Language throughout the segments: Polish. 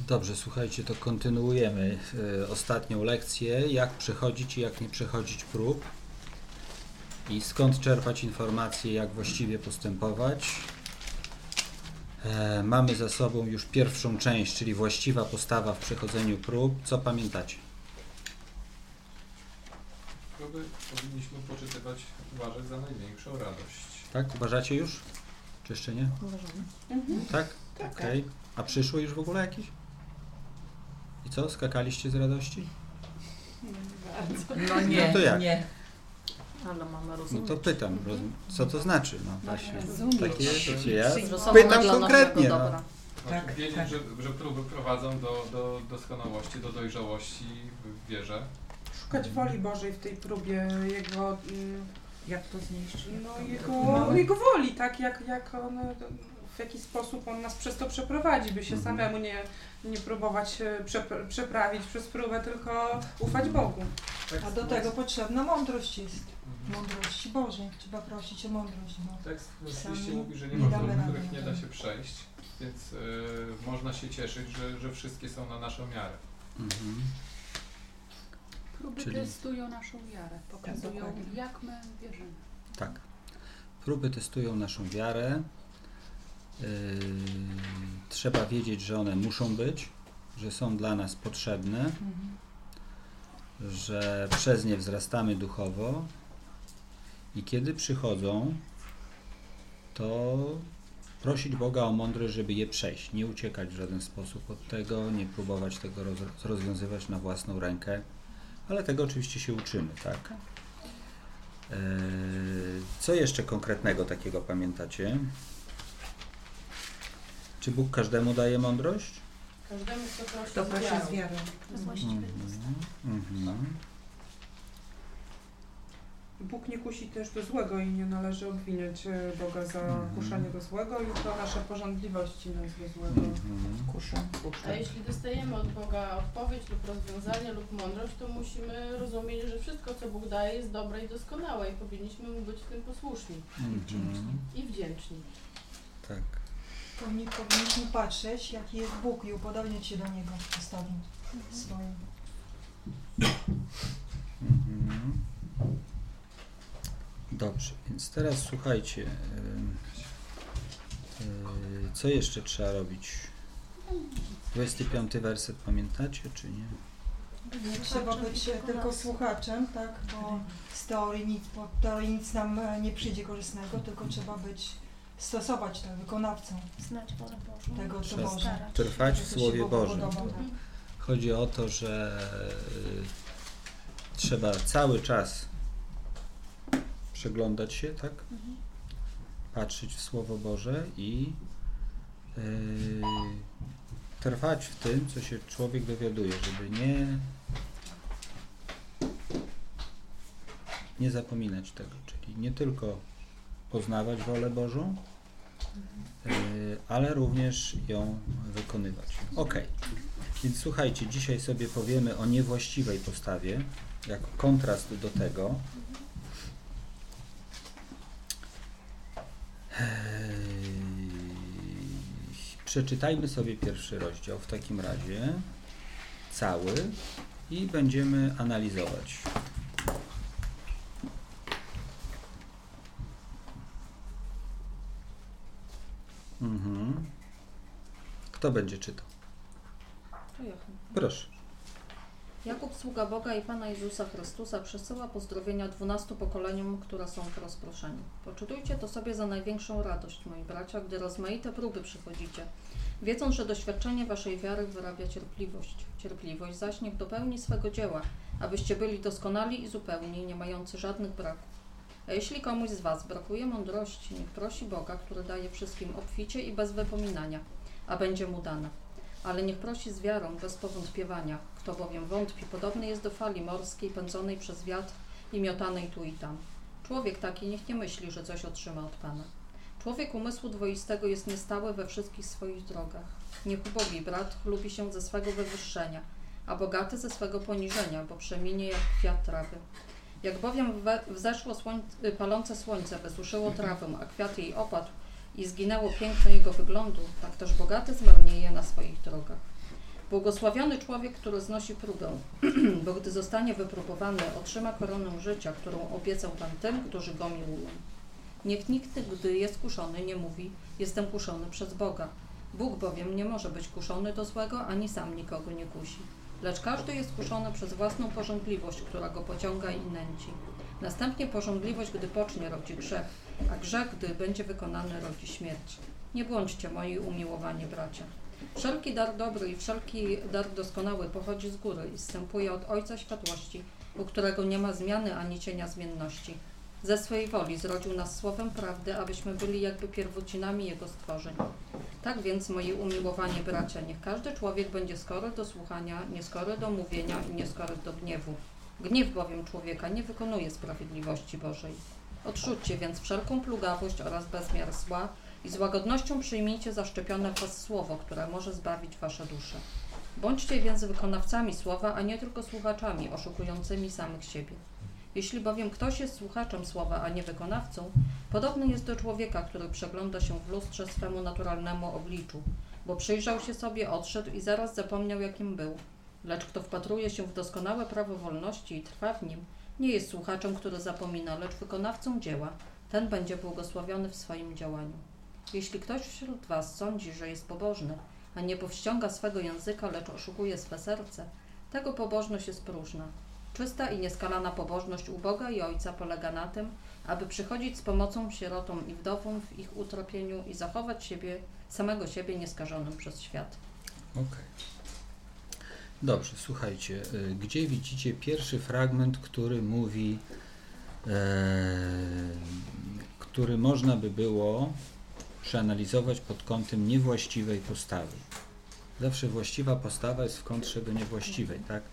Dobrze, słuchajcie, to kontynuujemy ostatnią lekcję, jak przechodzić i jak nie przechodzić prób i skąd czerpać informacje, jak właściwie postępować. Mamy za sobą już pierwszą część, czyli właściwa postawa w przechodzeniu prób. Co pamiętacie? Próby powinniśmy poczytywać, uważać za największą radość. Tak? Uważacie już? Czy jeszcze nie? Uważamy. Tak? Okej. A przyszły już w ogóle jakieś? I co? Skakaliście z radości? No nie, No to jak? nie. Ale mamy rozumieć. No to pytam, co to znaczy? No właśnie. rozumieć. Takie, wiecie, ja Przyjmosowo pytam dla konkretnie. naszego No. dobra. Znaczy, wiedzieć, że próby prowadzą do doskonałości, do dojrzałości w wierze. Szukać woli Bożej w tej próbie, Jego, Jak to znieść? jego woli, tak? Jak on, w jaki sposób On nas przez to przeprowadzi, by się samemu nie próbować przeprawić przez próbę, tylko ufać Bogu. A do tego potrzebna mądrość jest. Mądrości Bożej. Trzeba prosić o mądrość. No. Tekst w Sami liście mówi, że nie nie ma damy prób, rady których na nie to. da się przejść, więc można się cieszyć, że wszystkie są na naszą miarę. Mhm. Próby Czyli- testują naszą wiarę, pokazują dokładnie. jak my wierzymy. Tak. Próby testują naszą wiarę. Trzeba wiedzieć, że one muszą być, że są dla nas potrzebne, że przez nie wzrastamy duchowo i kiedy przychodzą, to prosić Boga o mądrość, żeby je przejść, nie uciekać w żaden sposób od tego, nie próbować tego rozwiązywać na własną rękę, ale tego oczywiście się uczymy, tak? Co jeszcze konkretnego takiego pamiętacie? Czy Bóg każdemu daje mądrość? Każdemu, kto prosi Kto prosi z z wiarą. To jest właściwe. Bóg nie kusi też do złego i nie należy obwiniać Boga za kuszenie do złego i to nasze porządliwości nas do złego. Kuszę. A jeśli dostajemy od Boga odpowiedź lub rozwiązanie lub mądrość, to musimy rozumieć, że wszystko, co Bóg daje, jest dobre i doskonałe i powinniśmy Mu być w tym posłuszni i wdzięczni. Tak. Powinniśmy patrzeć, jaki jest Bóg i upodobniać się do Niego w postawie swojej. Dobrze, więc teraz słuchajcie, co jeszcze trzeba robić? 25 werset pamiętacie, czy nie? Nie trzeba być tylko słuchaczem, tak? Bo z teorii nic nam nie przyjdzie korzystnego, tylko trzeba stosować to, wykonawcą Znać wolę Bożą. tego, co Trzeba Boże. Trwać w Co się Słowie Bogu Bożym. podoba, tak. Chodzi o to, że trzeba cały czas przeglądać się, tak? Patrzeć w Słowo Boże i trwać w tym, co się człowiek dowiaduje, żeby nie zapominać tego, czyli nie tylko poznawać wolę Bożą, ale również ją wykonywać. Ok, więc słuchajcie, dzisiaj sobie powiemy o niewłaściwej postawie, jako kontrast do tego. Przeczytajmy sobie pierwszy rozdział w takim razie, cały, i będziemy analizować. Kto będzie czytał? To ja. Proszę. Jakub, sługa Boga i Pana Jezusa Chrystusa, przesyła pozdrowienia 12 pokoleniom, które są po rozproszeniu. Poczytujcie to sobie za największą radość, moi bracia, gdy rozmaite próby przychodzicie, wiedząc, że doświadczenie waszej wiary wyrabia cierpliwość. Cierpliwość zaś niech dopełni swego dzieła, abyście byli doskonali i zupełni, nie mający żadnych braków. A jeśli komuś z was brakuje mądrości, niech prosi Boga, który daje wszystkim obficie i bez wypominania, a będzie mu dana. Ale niech prosi z wiarą, bez powątpiewania. Kto bowiem wątpi, podobny jest do fali morskiej, pędzonej przez wiatr i miotanej tu i tam. Człowiek taki niech nie myśli, że coś otrzyma od Pana. Człowiek umysłu dwoistego jest niestały we wszystkich swoich drogach. Niech ubogi brat chlubi się ze swego wywyższenia, a bogaty ze swego poniżenia, bo przeminie jak kwiat trawy. Jak bowiem wzeszło palące słońce, wysuszyło trawę, a kwiat jej opadł i zginęło piękno jego wyglądu, tak też bogaty zmarnieje na swoich drogach. Błogosławiony człowiek, który znosi próbę, bo gdy zostanie wypróbowany, otrzyma koronę życia, którą obiecał Pan tym, którzy Go miłują. Niech nikt, gdy jest kuszony, nie mówi: jestem kuszony przez Boga. Bóg bowiem nie może być kuszony do złego, ani sam nikogo nie kusi. Lecz każdy jest kuszony przez własną pożądliwość, która go pociąga i nęci. Następnie pożądliwość, gdy pocznie, rodzi grzech, a grzech, gdy będzie wykonany, rodzi śmierć. Nie błądźcie, moi umiłowani bracia. Wszelki dar dobry i wszelki dar doskonały pochodzi z góry i zstępuje od Ojca Światłości, u którego nie ma zmiany ani cienia zmienności. Ze swej woli zrodził nas słowem prawdy, abyśmy byli jakby pierwotzinami Jego stworzeń. Tak więc, moi umiłowani bracia, niech każdy człowiek będzie skory do słuchania, nieskory do mówienia i nieskory do gniewu. Gniew bowiem człowieka nie wykonuje sprawiedliwości Bożej. Odrzućcie więc wszelką plugawość oraz bezmiar zła i z łagodnością przyjmijcie zaszczepione w was słowo, które może zbawić wasze dusze. Bądźcie więc wykonawcami słowa, a nie tylko słuchaczami, oszukującymi samych siebie. Jeśli bowiem ktoś jest słuchaczem słowa, a nie wykonawcą, podobny jest do człowieka, który przegląda się w lustrze swemu naturalnemu obliczu, bo przyjrzał się sobie, odszedł i zaraz zapomniał, jakim był. Lecz kto wpatruje się w doskonałe prawo wolności i trwa w nim, nie jest słuchaczem, który zapomina, lecz wykonawcą dzieła. Ten będzie błogosławiony w swoim działaniu. Jeśli ktoś wśród was sądzi, że jest pobożny, a nie powściąga swego języka, lecz oszukuje swe serce, tego pobożność jest próżna. Czysta i nieskalana pobożność u Boga i Ojca polega na tym, aby przychodzić z pomocą sierotom i wdowom w ich utrapieniu i zachować samego siebie nieskażonym przez świat. Okej. Dobrze, słuchajcie, gdzie widzicie pierwszy fragment, który mówi, który można by było przeanalizować pod kątem niewłaściwej postawy. Zawsze właściwa postawa jest w kontrze do niewłaściwej, tak?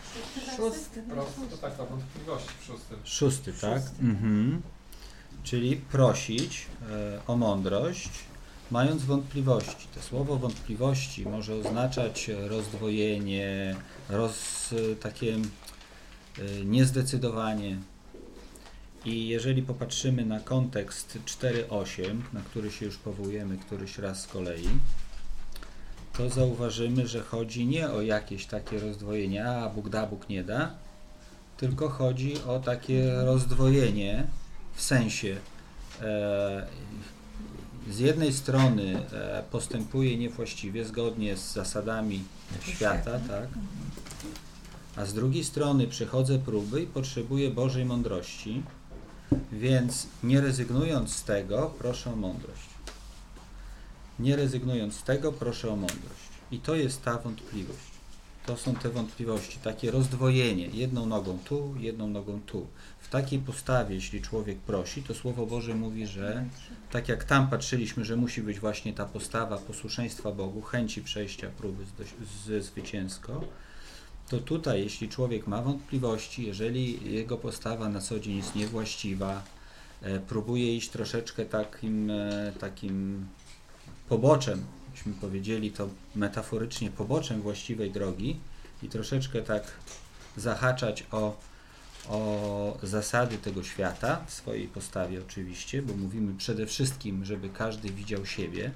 To tak, ta wątpliwości w 6. 6, tak? Mhm. Czyli prosić o mądrość, mając wątpliwości. To słowo wątpliwości może oznaczać rozdwojenie, takie niezdecydowanie. I jeżeli popatrzymy na kontekst 4:8, na który się już powołujemy któryś raz z kolei, to zauważymy, że chodzi nie o jakieś takie rozdwojenie, a Bóg da, Bóg nie da, tylko chodzi o takie rozdwojenie w sensie z jednej strony postępuje niewłaściwie, zgodnie z zasadami świata, tak? A z drugiej strony przychodzę próby i potrzebuję Bożej mądrości, więc nie rezygnując z tego, proszę o mądrość. Nie rezygnując z tego, proszę o mądrość. I to jest ta wątpliwość. To są te wątpliwości, takie rozdwojenie, jedną nogą tu, jedną nogą tu. W takiej postawie, jeśli człowiek prosi, to Słowo Boże mówi, że tak jak tam patrzyliśmy, że musi być właśnie ta postawa posłuszeństwa Bogu, chęci przejścia próby zwycięsko, to tutaj, jeśli człowiek ma wątpliwości, jeżeli jego postawa na co dzień jest niewłaściwa, próbuje iść troszeczkę takim poboczem, byśmy powiedzieli to metaforycznie, poboczem właściwej drogi i troszeczkę tak zahaczać o zasady tego świata, w swojej postawie oczywiście, bo mówimy przede wszystkim, żeby każdy widział siebie,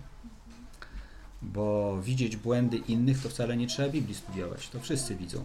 bo widzieć błędy innych to wcale nie trzeba Biblii studiować, to wszyscy widzą.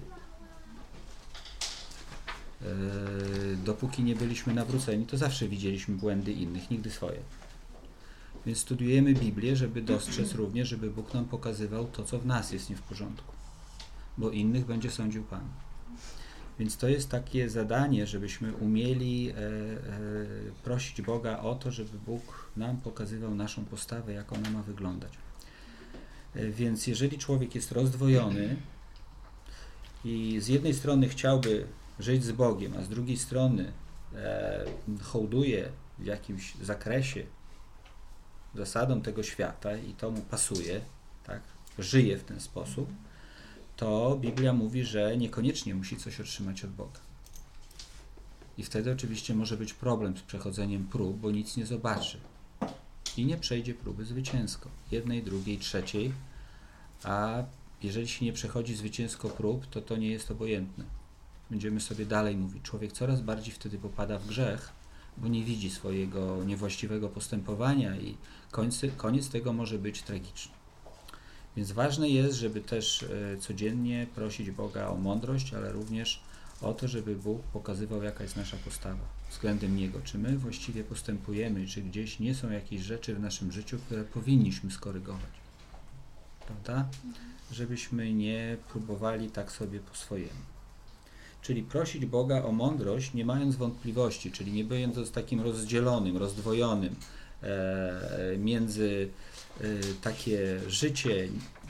Dopóki nie byliśmy nawróceni, to zawsze widzieliśmy błędy innych, nigdy swoje. Więc studiujemy Biblię, żeby dostrzec również, żeby Bóg nam pokazywał to, co w nas jest nie w porządku, bo innych będzie sądził Pan. Więc to jest takie zadanie, żebyśmy umieli prosić Boga o to, żeby Bóg nam pokazywał naszą postawę, jak ona ma wyglądać. Więc jeżeli człowiek jest rozdwojony i z jednej strony chciałby żyć z Bogiem, a z drugiej strony hołduje w jakimś zakresie zasadom tego świata i to mu pasuje, tak, żyje w ten sposób, to Biblia mówi, że niekoniecznie musi coś otrzymać od Boga. I wtedy oczywiście może być problem z przechodzeniem prób, bo nic nie zobaczy. I nie przejdzie próby zwycięsko. Jednej, drugiej, trzeciej. A jeżeli się nie przechodzi zwycięsko prób, to nie jest obojętne. Będziemy sobie dalej mówić. Człowiek coraz bardziej wtedy popada w grzech, bo nie widzi swojego niewłaściwego postępowania i koniec tego może być tragiczny. Więc ważne jest, żeby też codziennie prosić Boga o mądrość, ale również o to, żeby Bóg pokazywał, jaka jest nasza postawa względem Niego. Czy my właściwie postępujemy, czy gdzieś nie są jakieś rzeczy w naszym życiu, które powinniśmy skorygować. Prawda? Żebyśmy nie próbowali tak sobie po swojemu. Czyli prosić Boga o mądrość, nie mając wątpliwości, czyli nie będąc takim rozdzielonym, rozdwojonym między takie życie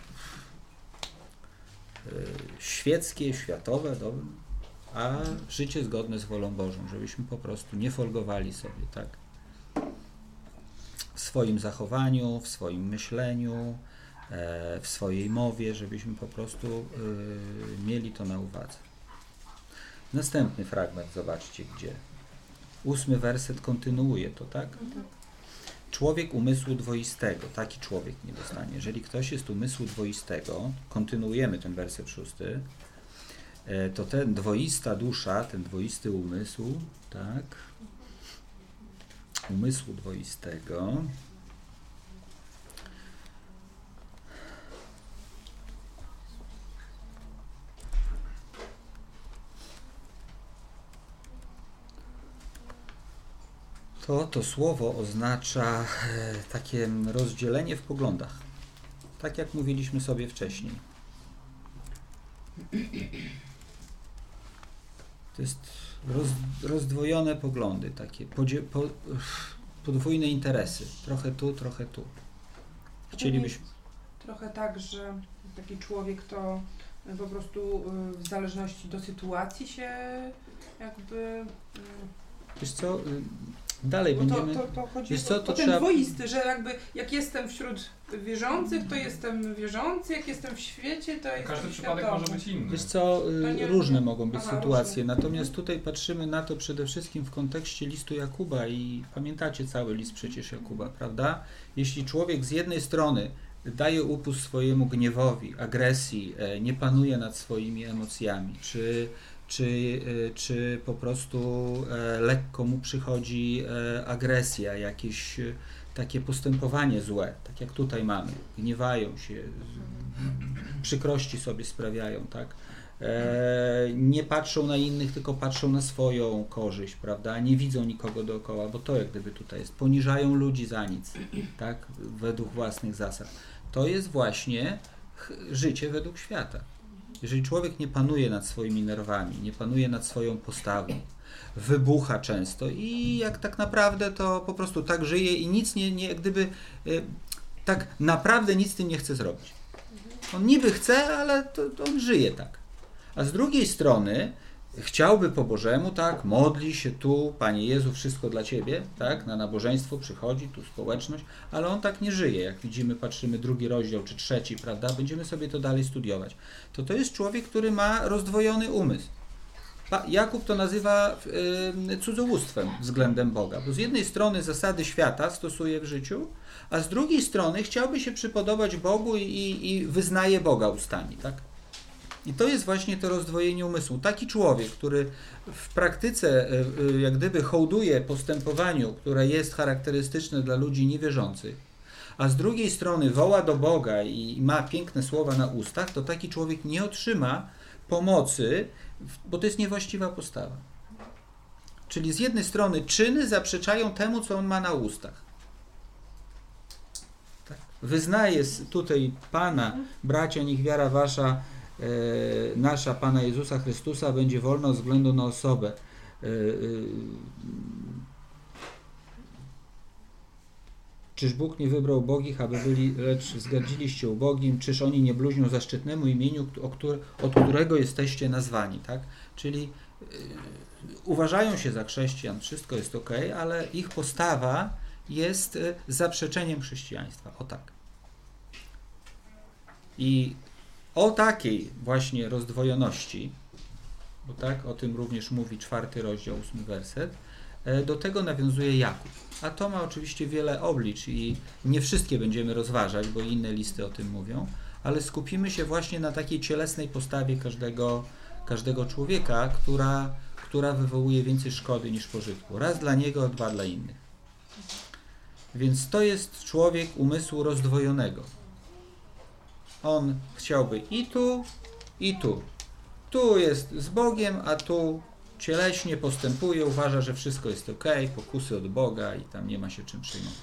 świeckie, światowe, a życie zgodne z wolą Bożą, żebyśmy po prostu nie folgowali sobie, tak? W swoim zachowaniu, w swoim myśleniu, w swojej mowie, żebyśmy po prostu mieli to na uwadze. Następny fragment, zobaczcie gdzie. 8 werset kontynuuje to, tak? Człowiek umysłu dwoistego, taki człowiek nie dostanie. Jeżeli ktoś jest umysłu dwoistego, kontynuujemy ten werset 6, to ten dwoista dusza, ten dwoisty umysł, tak? Umysłu dwoistego. To słowo oznacza takie rozdzielenie w poglądach. Tak jak mówiliśmy sobie wcześniej. To jest rozdwojone poglądy, takie podwójne interesy. Trochę tu, trochę tu. Chcielibyśmy... Trochę tak, że taki człowiek to po prostu w zależności do sytuacji się jakby... Wiesz co, dalej będziemy... To chodzi wiesz co, o to ten trzeba... dwoisty, że jakby jak jestem wśród wierzących, to jestem wierzący, jak jestem w świecie, to jestem Każdy przypadek światowy. może być inny. Wiesz co, nie- różne mogą być Aha, sytuacje, różne. natomiast tutaj patrzymy na to przede wszystkim w kontekście listu Jakuba i pamiętacie cały list przecież Jakuba, prawda? Jeśli człowiek z jednej strony daje upust swojemu gniewowi, agresji, nie panuje nad swoimi emocjami, czy po prostu lekko mu przychodzi agresja, jakieś takie postępowanie złe, tak jak tutaj mamy, gniewają się, przykrości sobie sprawiają, tak? Nie patrzą na innych, tylko patrzą na swoją korzyść, prawda? Nie widzą nikogo dookoła, bo to jak gdyby tutaj jest. Poniżają ludzi za nic, tak? Według własnych zasad. To jest właśnie życie według świata. Jeżeli człowiek nie panuje nad swoimi nerwami, nie panuje nad swoją postawą, wybucha często i jak tak naprawdę to po prostu tak żyje i nic nie jak gdyby tak naprawdę nic z tym nie chce zrobić. On niby chce, ale to on żyje tak. A z drugiej strony chciałby po Bożemu, tak, modli się tu, Panie Jezu, wszystko dla Ciebie, tak, na nabożeństwo przychodzi, tu społeczność, ale on tak nie żyje, jak widzimy, patrzymy 2 rozdział czy 3, prawda, będziemy sobie to dalej studiować. To jest człowiek, który ma rozdwojony umysł. Jakub to nazywa cudzołóstwem względem Boga, bo z jednej strony zasady świata stosuje w życiu, a z drugiej strony chciałby się przypodobać Bogu i wyznaje Boga ustami, tak? I to jest właśnie to rozdwojenie umysłu. Taki człowiek, który w praktyce jak gdyby hołduje postępowaniu, które jest charakterystyczne dla ludzi niewierzących, a z drugiej strony woła do Boga i ma piękne słowa na ustach, to taki człowiek nie otrzyma pomocy, bo to jest niewłaściwa postawa. Czyli z jednej strony czyny zaprzeczają temu, co on ma na ustach. Tak. Wyznaje tutaj Pana, bracia, niech wiara wasza, nasza Pana Jezusa Chrystusa będzie wolna ze względu na osobę. Czyż Bóg nie wybrał ubogich, aby byli, lecz wzgardziliście ubogim? Czyż oni nie bluźnią zaszczytnemu imieniu, od którego jesteście nazwani? Tak? Czyli uważają się za chrześcijan, wszystko jest ok, ale ich postawa jest zaprzeczeniem chrześcijaństwa. O tak. I o takiej właśnie rozdwojoności, bo tak, o tym również mówi 4 rozdział, 8 werset, do tego nawiązuje Jakub. A to ma oczywiście wiele oblicz i nie wszystkie będziemy rozważać, bo inne listy o tym mówią, ale skupimy się właśnie na takiej cielesnej postawie każdego człowieka, która wywołuje więcej szkody niż pożytku. Raz dla niego, a 2 dla innych. Więc to jest człowiek umysłu rozdwojonego. On chciałby i tu, i tu. Tu jest z Bogiem, a tu cieleśnie postępuje, uważa, że wszystko jest ok, pokusy od Boga i tam nie ma się czym przejmować.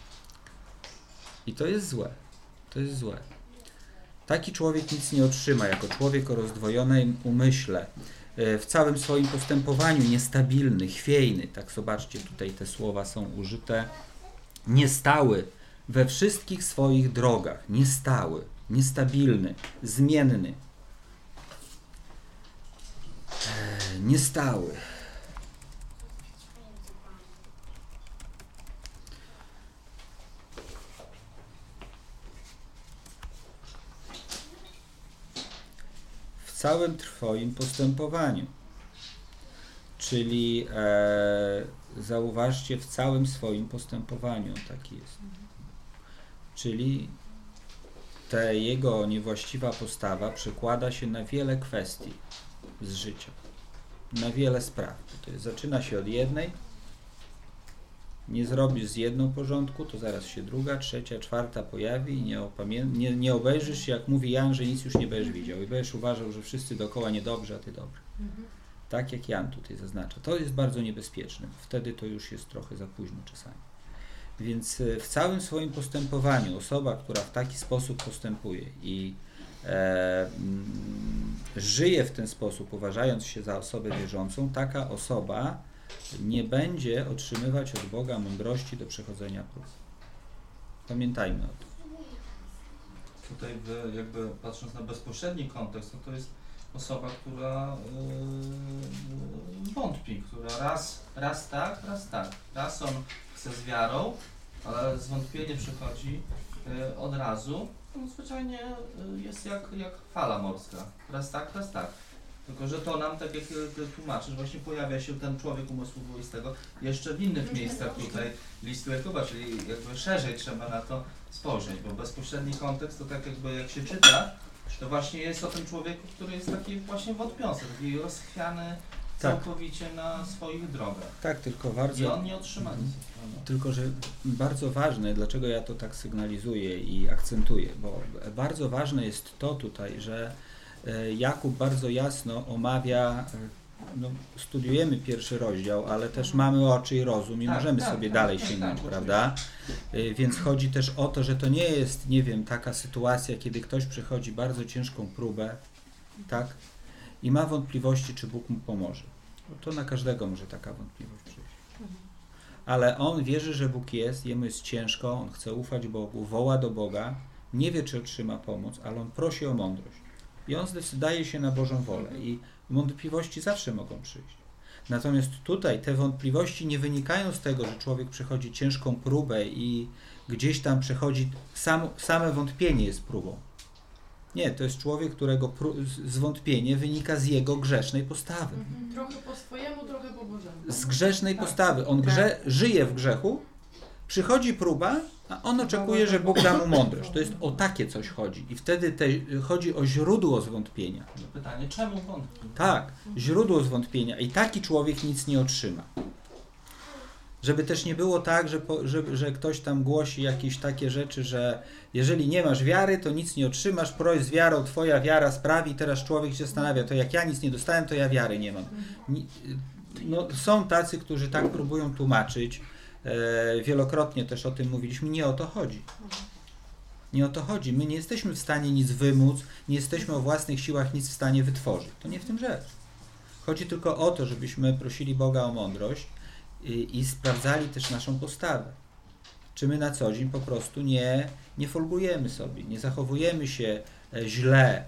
I to jest złe. To jest złe. Taki człowiek nic nie otrzyma, jako człowiek o rozdwojonym umyśle, w całym swoim postępowaniu niestabilny, chwiejny. Tak, zobaczcie, tutaj te słowa są użyte. Niestały we wszystkich swoich drogach. Niestały, niestabilny, zmienny. Niestały. W całym Twoim postępowaniu. Czyli zauważcie, w całym swoim postępowaniu taki jest. Czyli ta jego niewłaściwa postawa przekłada się na wiele kwestii z życia. Na wiele spraw. To jest, zaczyna się od jednej, nie zrobisz z jedną porządku, to zaraz się druga, trzecia, czwarta pojawi i nie obejrzysz się, jak mówi Jan, że nic już nie będziesz widział i będziesz uważał, że wszyscy dookoła niedobrzy, a ty dobry. Tak jak Jan tutaj zaznacza. To jest bardzo niebezpieczne. Wtedy to już jest trochę za późno czasami. Więc w całym swoim postępowaniu osoba, która w taki sposób postępuje i żyje w ten sposób, uważając się za osobę wierzącą, taka osoba nie będzie otrzymywać od Boga mądrości do przechodzenia prób. Pamiętajmy o tym. Tutaj jakby patrząc na bezpośredni kontekst, no to jest osoba, która wątpi, która raz tak. Raz on chce z wiarą, ale zwątpienie przychodzi od razu. No, zwyczajnie jest jak fala morska. Raz tak. Tylko że to nam, tak jak tłumaczysz, właśnie pojawia się ten człowiek umysłu dwuistego jeszcze w innych miejscach tutaj listu Jakuba, czyli jakby szerzej trzeba na to spojrzeć, bo bezpośredni kontekst to tak jakby jak się czyta, to właśnie jest o tym człowieku, który jest taki właśnie wątpiący, taki rozchwiany całkowicie na swoich drogach. Tak, tylko bardzo... I on nie otrzyma nic. Tylko, że bardzo ważne, dlaczego ja to tak sygnalizuję i akcentuję, bo bardzo ważne jest to tutaj, że Jakub bardzo jasno omawia, no, studiujemy pierwszy rozdział, ale też mamy oczy i rozum i możemy sobie dalej sięgnąć, prawda? Więc chodzi też o to, że to nie jest, nie wiem, taka sytuacja, kiedy ktoś przechodzi bardzo ciężką próbę, tak? I ma wątpliwości, czy Bóg mu pomoże. No to na każdego może taka wątpliwość przyjść. Ale on wierzy, że Bóg jest, jemu jest ciężko, on chce ufać Bogu, woła do Boga, nie wie, czy otrzyma pomoc, ale on prosi o mądrość. I on zdaje się na Bożą wolę i wątpliwości zawsze mogą przyjść. Natomiast tutaj te wątpliwości nie wynikają z tego, że człowiek przechodzi ciężką próbę i gdzieś tam przechodzi, same wątpienie jest próbą. Nie, to jest człowiek, którego zwątpienie wynika z jego grzesznej postawy. Trochę po swojemu, trochę po Bożemu. Z grzesznej postawy. On żyje w grzechu, przychodzi próba, a on oczekuje, że Bóg da mu mądrość. To jest o takie coś chodzi. I wtedy chodzi o źródło zwątpienia. Pytanie, czemu wątpi? Tak, źródło zwątpienia. I taki człowiek nic nie otrzyma. Żeby też nie było tak, że ktoś tam głosi jakieś takie rzeczy, że jeżeli nie masz wiary, to nic nie otrzymasz, proś z wiarą, twoja wiara sprawi, teraz człowiek się zastanawia, to jak ja nic nie dostałem, to ja wiary nie mam. No, są tacy, którzy tak próbują tłumaczyć, wielokrotnie też o tym mówiliśmy, nie o to chodzi. Nie o to chodzi. My nie jesteśmy w stanie nic wymóc, nie jesteśmy o własnych siłach nic w stanie wytworzyć. To nie w tym rzecz. Chodzi tylko o to, żebyśmy prosili Boga o mądrość i sprawdzali też naszą postawę. Czy my na co dzień po prostu nie folgujemy sobie, nie zachowujemy się źle.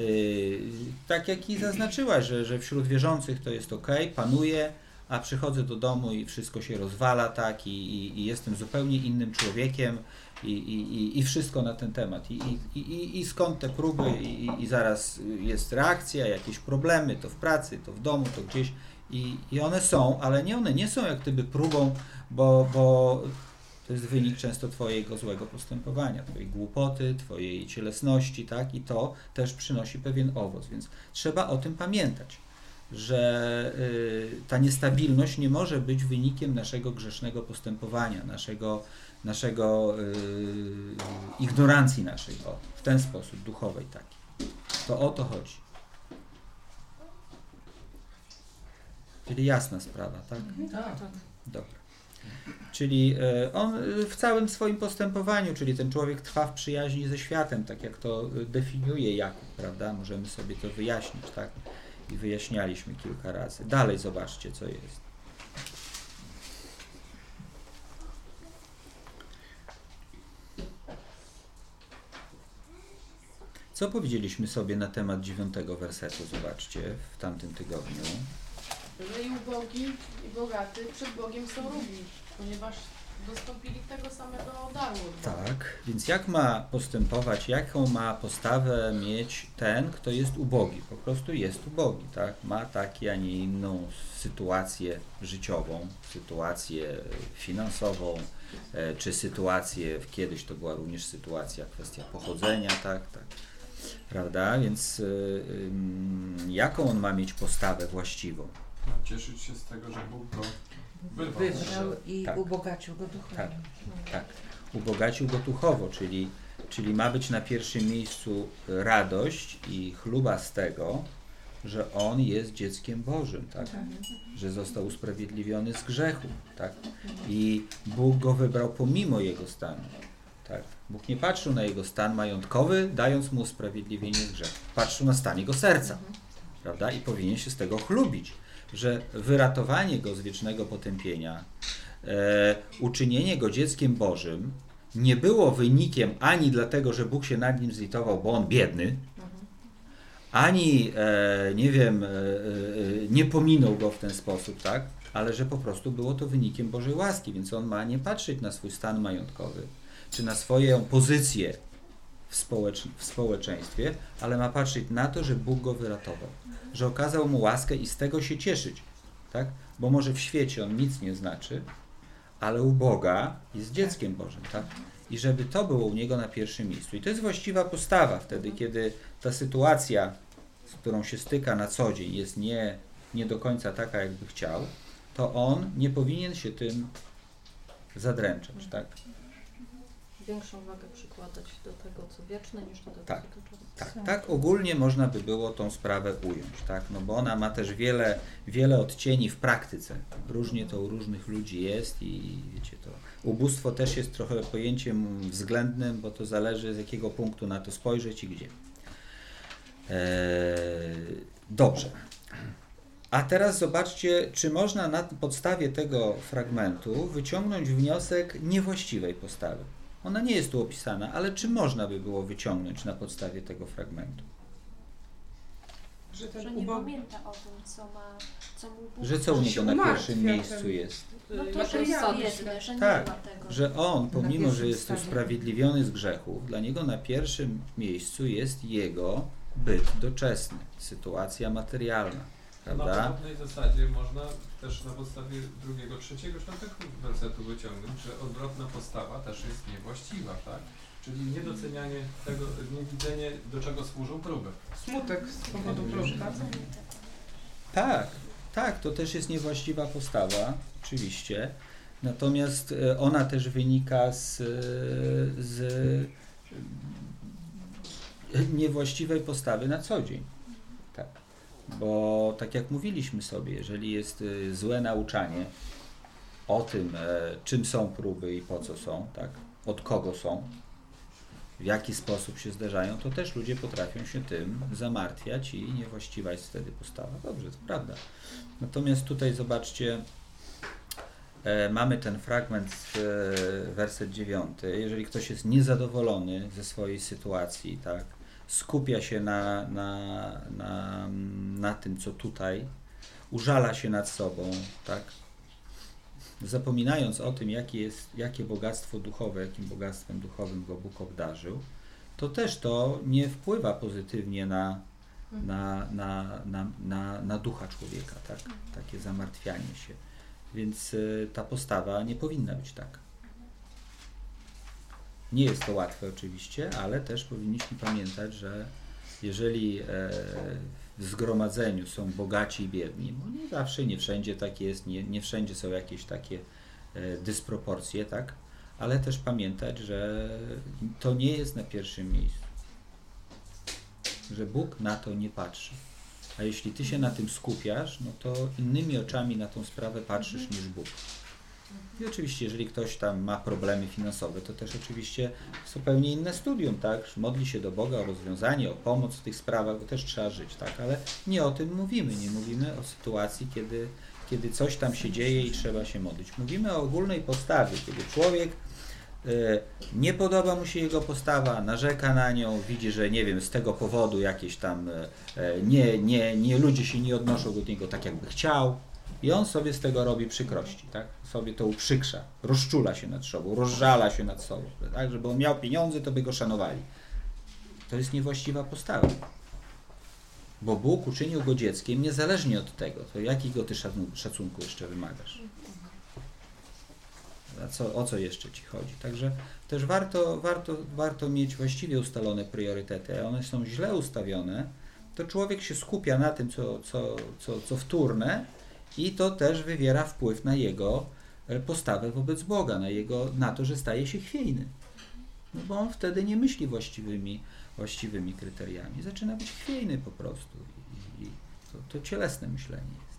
Tak jak i zaznaczyłaś, że wśród wierzących to jest ok, panuje, a przychodzę do domu i wszystko się rozwala, tak, i jestem zupełnie innym człowiekiem i wszystko na ten temat. I skąd te próby i zaraz jest reakcja, jakieś problemy, to w pracy, to w domu, to gdzieś. I one są, ale one nie są jak gdyby próbą, bo to jest wynik często twojego złego postępowania, twojej głupoty, twojej cielesności, tak? I to też przynosi pewien owoc, więc trzeba o tym pamiętać, że ta niestabilność nie może być wynikiem naszego grzesznego postępowania, naszego naszego ignorancji naszej, w ten sposób, duchowej takiej. To o to chodzi. Czyli jasna sprawa, tak? Tak. Dobra. Czyli on w całym swoim postępowaniu, czyli ten człowiek trwa w przyjaźni ze światem, tak jak to definiuje Jakub, prawda? Możemy sobie to wyjaśnić, tak? I wyjaśnialiśmy kilka razy. Dalej zobaczcie, co jest. Co powiedzieliśmy sobie na temat 9 wersetu, zobaczcie, w tamtym tygodniu. Że i ubogi, i bogaty przed Bogiem są równi, ponieważ dostąpili tego samego daru. Tak, więc jak ma postępować, jaką ma postawę mieć ten, kto jest ubogi? Po prostu jest ubogi, tak? Ma taką, a nie inną sytuację życiową, sytuację finansową, czy sytuację, kiedyś to była również sytuacja, kwestia pochodzenia, tak? Prawda? Więc jaką on ma mieć postawę właściwą? Cieszyć się z tego, że Bóg go wyrwał. Wybrał i Tak. ubogacił go duchowo. Tak. Tak, ubogacił go duchowo, czyli ma być na pierwszym miejscu radość i chluba z tego, że on jest dzieckiem Bożym, tak? Że został usprawiedliwiony z grzechu, tak? I Bóg go wybrał pomimo jego stanu, tak? Bóg nie patrzył na jego stan majątkowy, dając mu usprawiedliwienie z grzechu. Patrzył na stan jego serca, prawda? I powinien się z tego chlubić, że wyratowanie go z wiecznego potępienia, uczynienie go dzieckiem Bożym nie było wynikiem ani dlatego, że Bóg się nad nim zlitował, bo on biedny, ani, nie pominął go w ten sposób, tak? Ale że po prostu było to wynikiem Bożej łaski, więc on ma nie patrzeć na swój stan majątkowy, czy na swoją pozycję w społeczeństwie, ale ma patrzeć na to, że Bóg go wyratował, że okazał mu łaskę i z tego się cieszyć, tak? Bo może w świecie on nic nie znaczy, ale u Boga jest dzieckiem Bożym, tak? I żeby to było u niego na pierwszym miejscu. I to jest właściwa postawa wtedy, kiedy ta sytuacja, z którą się styka na co dzień, jest nie do końca taka, jakby chciał, to on nie powinien się tym zadręczać, tak? Większą wagę przykładać do tego, co wieczne, niż do tego, Tak. co doczesne. Tak ogólnie można by było tą sprawę ująć, tak? No bo ona ma też wiele odcieni w praktyce. Różnie to u różnych ludzi jest i wiecie to. Ubóstwo też jest trochę pojęciem względnym, bo to zależy z jakiego punktu na to spojrzeć i gdzie. Dobrze. A teraz zobaczcie, czy można na podstawie tego fragmentu wyciągnąć wniosek niewłaściwej postawy. Ona nie jest tu opisana, ale czy można by było wyciągnąć na podstawie tego fragmentu? Że ten Że nie ubogi... pamięta o tym, co mu Bóg Że co u niego się na umartwia pierwszym ten- miejscu jest? No to, Jako że jest sadny. biedny, że Tak, nie ma tego. że on, pomimo że pierwszym jest stanie. usprawiedliwiony z grzechów, dla niego na pierwszym miejscu jest jego byt doczesny, sytuacja materialna, Na prawda? podobnej zasadzie można też na podstawie 2, 3, 4 wersetu wyciągnąć, że odwrotna postawa też jest niewłaściwa, tak? Czyli niedocenianie tego, niewidzenie, do czego służą próby. Smutek z powodu prób, tak? Tak, to też jest niewłaściwa postawa, oczywiście. Natomiast ona też wynika z niewłaściwej postawy na co dzień. Tak. Bo tak jak mówiliśmy sobie, jeżeli jest złe nauczanie o tym, czym są próby i po co są, tak, od kogo są, w jaki sposób się zdarzają, to też ludzie potrafią się tym zamartwiać i niewłaściwa jest wtedy postawa. Dobrze, to prawda. Natomiast tutaj zobaczcie, mamy ten fragment, werset 9. Jeżeli ktoś jest niezadowolony ze swojej sytuacji, tak, skupia się na tym, co tutaj, użala się nad sobą, tak, zapominając o tym, jakie bogactwo duchowe, jakim bogactwem duchowym go Bóg obdarzył, to też to nie wpływa pozytywnie na ducha człowieka, tak? Takie zamartwianie się. Więc ta postawa nie powinna być taka. Nie jest to łatwe oczywiście, ale też powinniśmy pamiętać, że jeżeli w zgromadzeniu są bogaci i biedni, bo nie zawsze, nie wszędzie tak jest, nie wszędzie są jakieś takie dysproporcje, tak? ale też pamiętać, że to nie jest na pierwszym miejscu. Że Bóg na to nie patrzy. A jeśli ty się na tym skupiasz, no to innymi oczami na tą sprawę patrzysz niż Bóg. I oczywiście, jeżeli ktoś tam ma problemy finansowe, to też oczywiście zupełnie inne studium, tak? Modli się do Boga o rozwiązanie, o pomoc w tych sprawach, bo też trzeba żyć, tak? Ale nie o tym mówimy. Nie mówimy o sytuacji, kiedy coś tam się dzieje i trzeba się modlić. Mówimy o ogólnej postawie, kiedy człowiek nie podoba mu się jego postawa, narzeka na nią, widzi, że nie wiem, z tego powodu jakieś tam ludzie się nie odnoszą do niego tak, jakby chciał i on sobie z tego robi przykrości, tak? Sobie to uprzykrza, rozczula się nad sobą, rozżala się nad sobą, tak? Żeby on miał pieniądze, to by go szanowali. To jest niewłaściwa postawa. Bo Bóg uczynił go dzieckiem niezależnie od tego, to jakiego ty szacunku jeszcze wymagasz. O co jeszcze ci chodzi? Także też warto mieć właściwie ustalone priorytety, a one są źle ustawione, to człowiek się skupia na tym, co wtórne i to też wywiera wpływ na jego postawę wobec Boga, na to, że staje się chwiejny. No bo on wtedy nie myśli właściwymi kryteriami. Zaczyna być chwiejny po prostu. I to cielesne myślenie jest.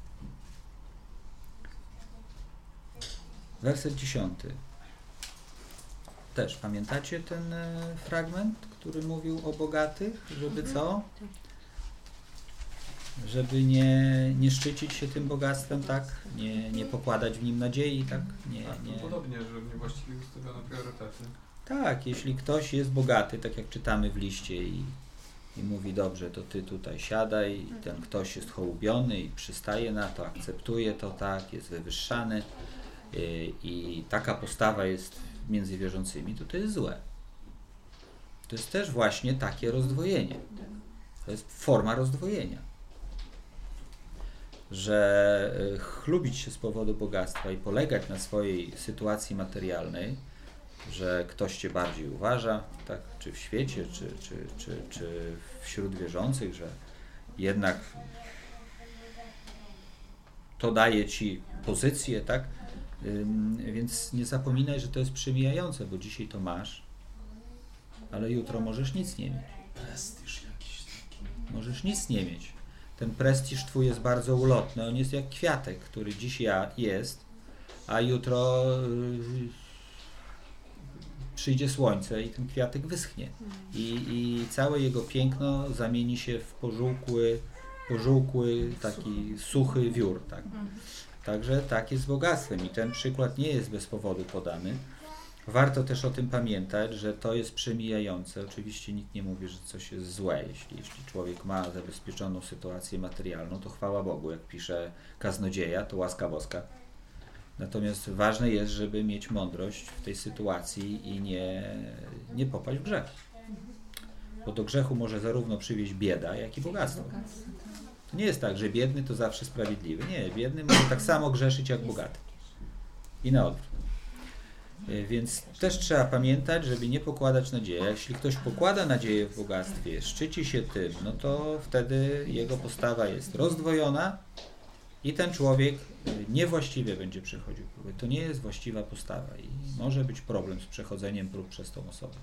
Werset 10. Też pamiętacie ten fragment, który mówił o bogatych, żeby co? Żeby nie szczycić się tym bogactwem, tak? Nie pokładać w nim nadziei, tak? Nie. Podobnie, że niewłaściwie ustawiono priorytety. Tak, jeśli ktoś jest bogaty, tak jak czytamy w liście i mówi, dobrze, to ty tutaj siadaj, i ten ktoś jest hołubiony i przystaje na to, akceptuje to, tak, jest wywyższany i taka postawa jest między wierzącymi, to jest złe. To jest też właśnie takie rozdwojenie. To jest forma rozdwojenia. Że chlubić się z powodu bogactwa i polegać na swojej sytuacji materialnej, że ktoś cię bardziej uważa, tak, czy w świecie, czy wśród wierzących, że jednak to daje ci pozycję, tak? Więc nie zapominaj, że to jest przemijające, bo dzisiaj to masz, ale jutro możesz nic nie mieć. Prestiż jakiś taki. Możesz nic nie mieć. Ten prestiż twój jest bardzo ulotny. On jest jak kwiatek, który dziś jest, a jutro przyjdzie słońce i ten kwiatek wyschnie. I całe jego piękno zamieni się w pożółkły taki suchy wiór. Tak? Także tak jest z bogactwem i ten przykład nie jest bez powodu podany. Warto też o tym pamiętać, że to jest przemijające. Oczywiście nikt nie mówi, że coś jest złe. Jeśli człowiek ma zabezpieczoną sytuację materialną, to chwała Bogu. Jak pisze kaznodzieja, to łaska boska. Natomiast ważne jest, żeby mieć mądrość w tej sytuacji i nie popaść w grzech. Bo do grzechu może zarówno przywieźć bieda, jak i bogactwo. To nie jest tak, że biedny to zawsze sprawiedliwy. Nie, biedny może tak samo grzeszyć jak bogaty. I na odwrót. Więc też trzeba pamiętać, żeby nie pokładać nadziei. Jeśli ktoś pokłada nadzieję w bogactwie, szczyci się tym, no to wtedy jego postawa jest rozdwojona i ten człowiek niewłaściwie będzie przechodził próby. To nie jest właściwa postawa i może być problem z przechodzeniem prób przez tą osobę.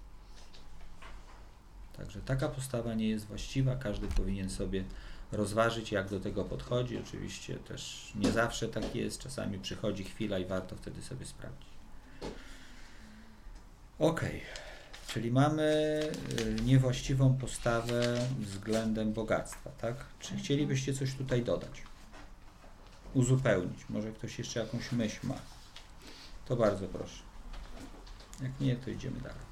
Także taka postawa nie jest właściwa. Każdy powinien sobie rozważyć, jak do tego podchodzi. Oczywiście też nie zawsze tak jest. Czasami przychodzi chwila i warto wtedy sobie sprawdzić. Okej, czyli mamy niewłaściwą postawę względem bogactwa, tak? Czy chcielibyście coś tutaj dodać? Uzupełnić? Może ktoś jeszcze jakąś myśl ma? To bardzo proszę. Jak nie, to idziemy dalej.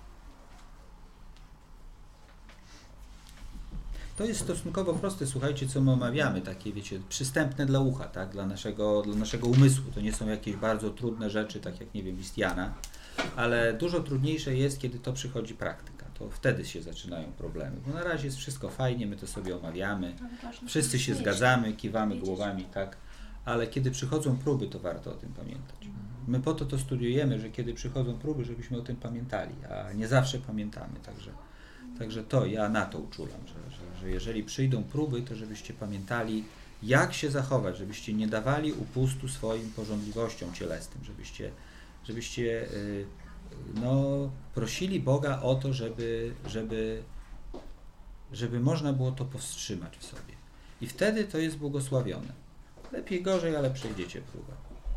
To jest stosunkowo proste, słuchajcie, co my omawiamy, takie, wiecie, przystępne dla ucha, tak? Dla naszego umysłu. To nie są jakieś bardzo trudne rzeczy, tak jak, nie wiem, list Jana, ale dużo trudniejsze jest, kiedy to przychodzi praktyka. To wtedy się zaczynają problemy, bo na razie jest wszystko fajnie, my to sobie omawiamy, wszyscy się zgadzamy, kiwamy głowami, tak? Ale kiedy przychodzą próby, to warto o tym pamiętać. My po to studiujemy, że kiedy przychodzą próby, żebyśmy o tym pamiętali, a nie zawsze pamiętamy, Także to ja na to uczulam, że jeżeli przyjdą próby, to żebyście pamiętali, jak się zachować, żebyście nie dawali upustu swoim pożądliwościom cielesnym, żebyście prosili Boga o to, żeby można było to powstrzymać w sobie. I wtedy to jest błogosławione. Lepiej, gorzej, ale przejdziecie próbę.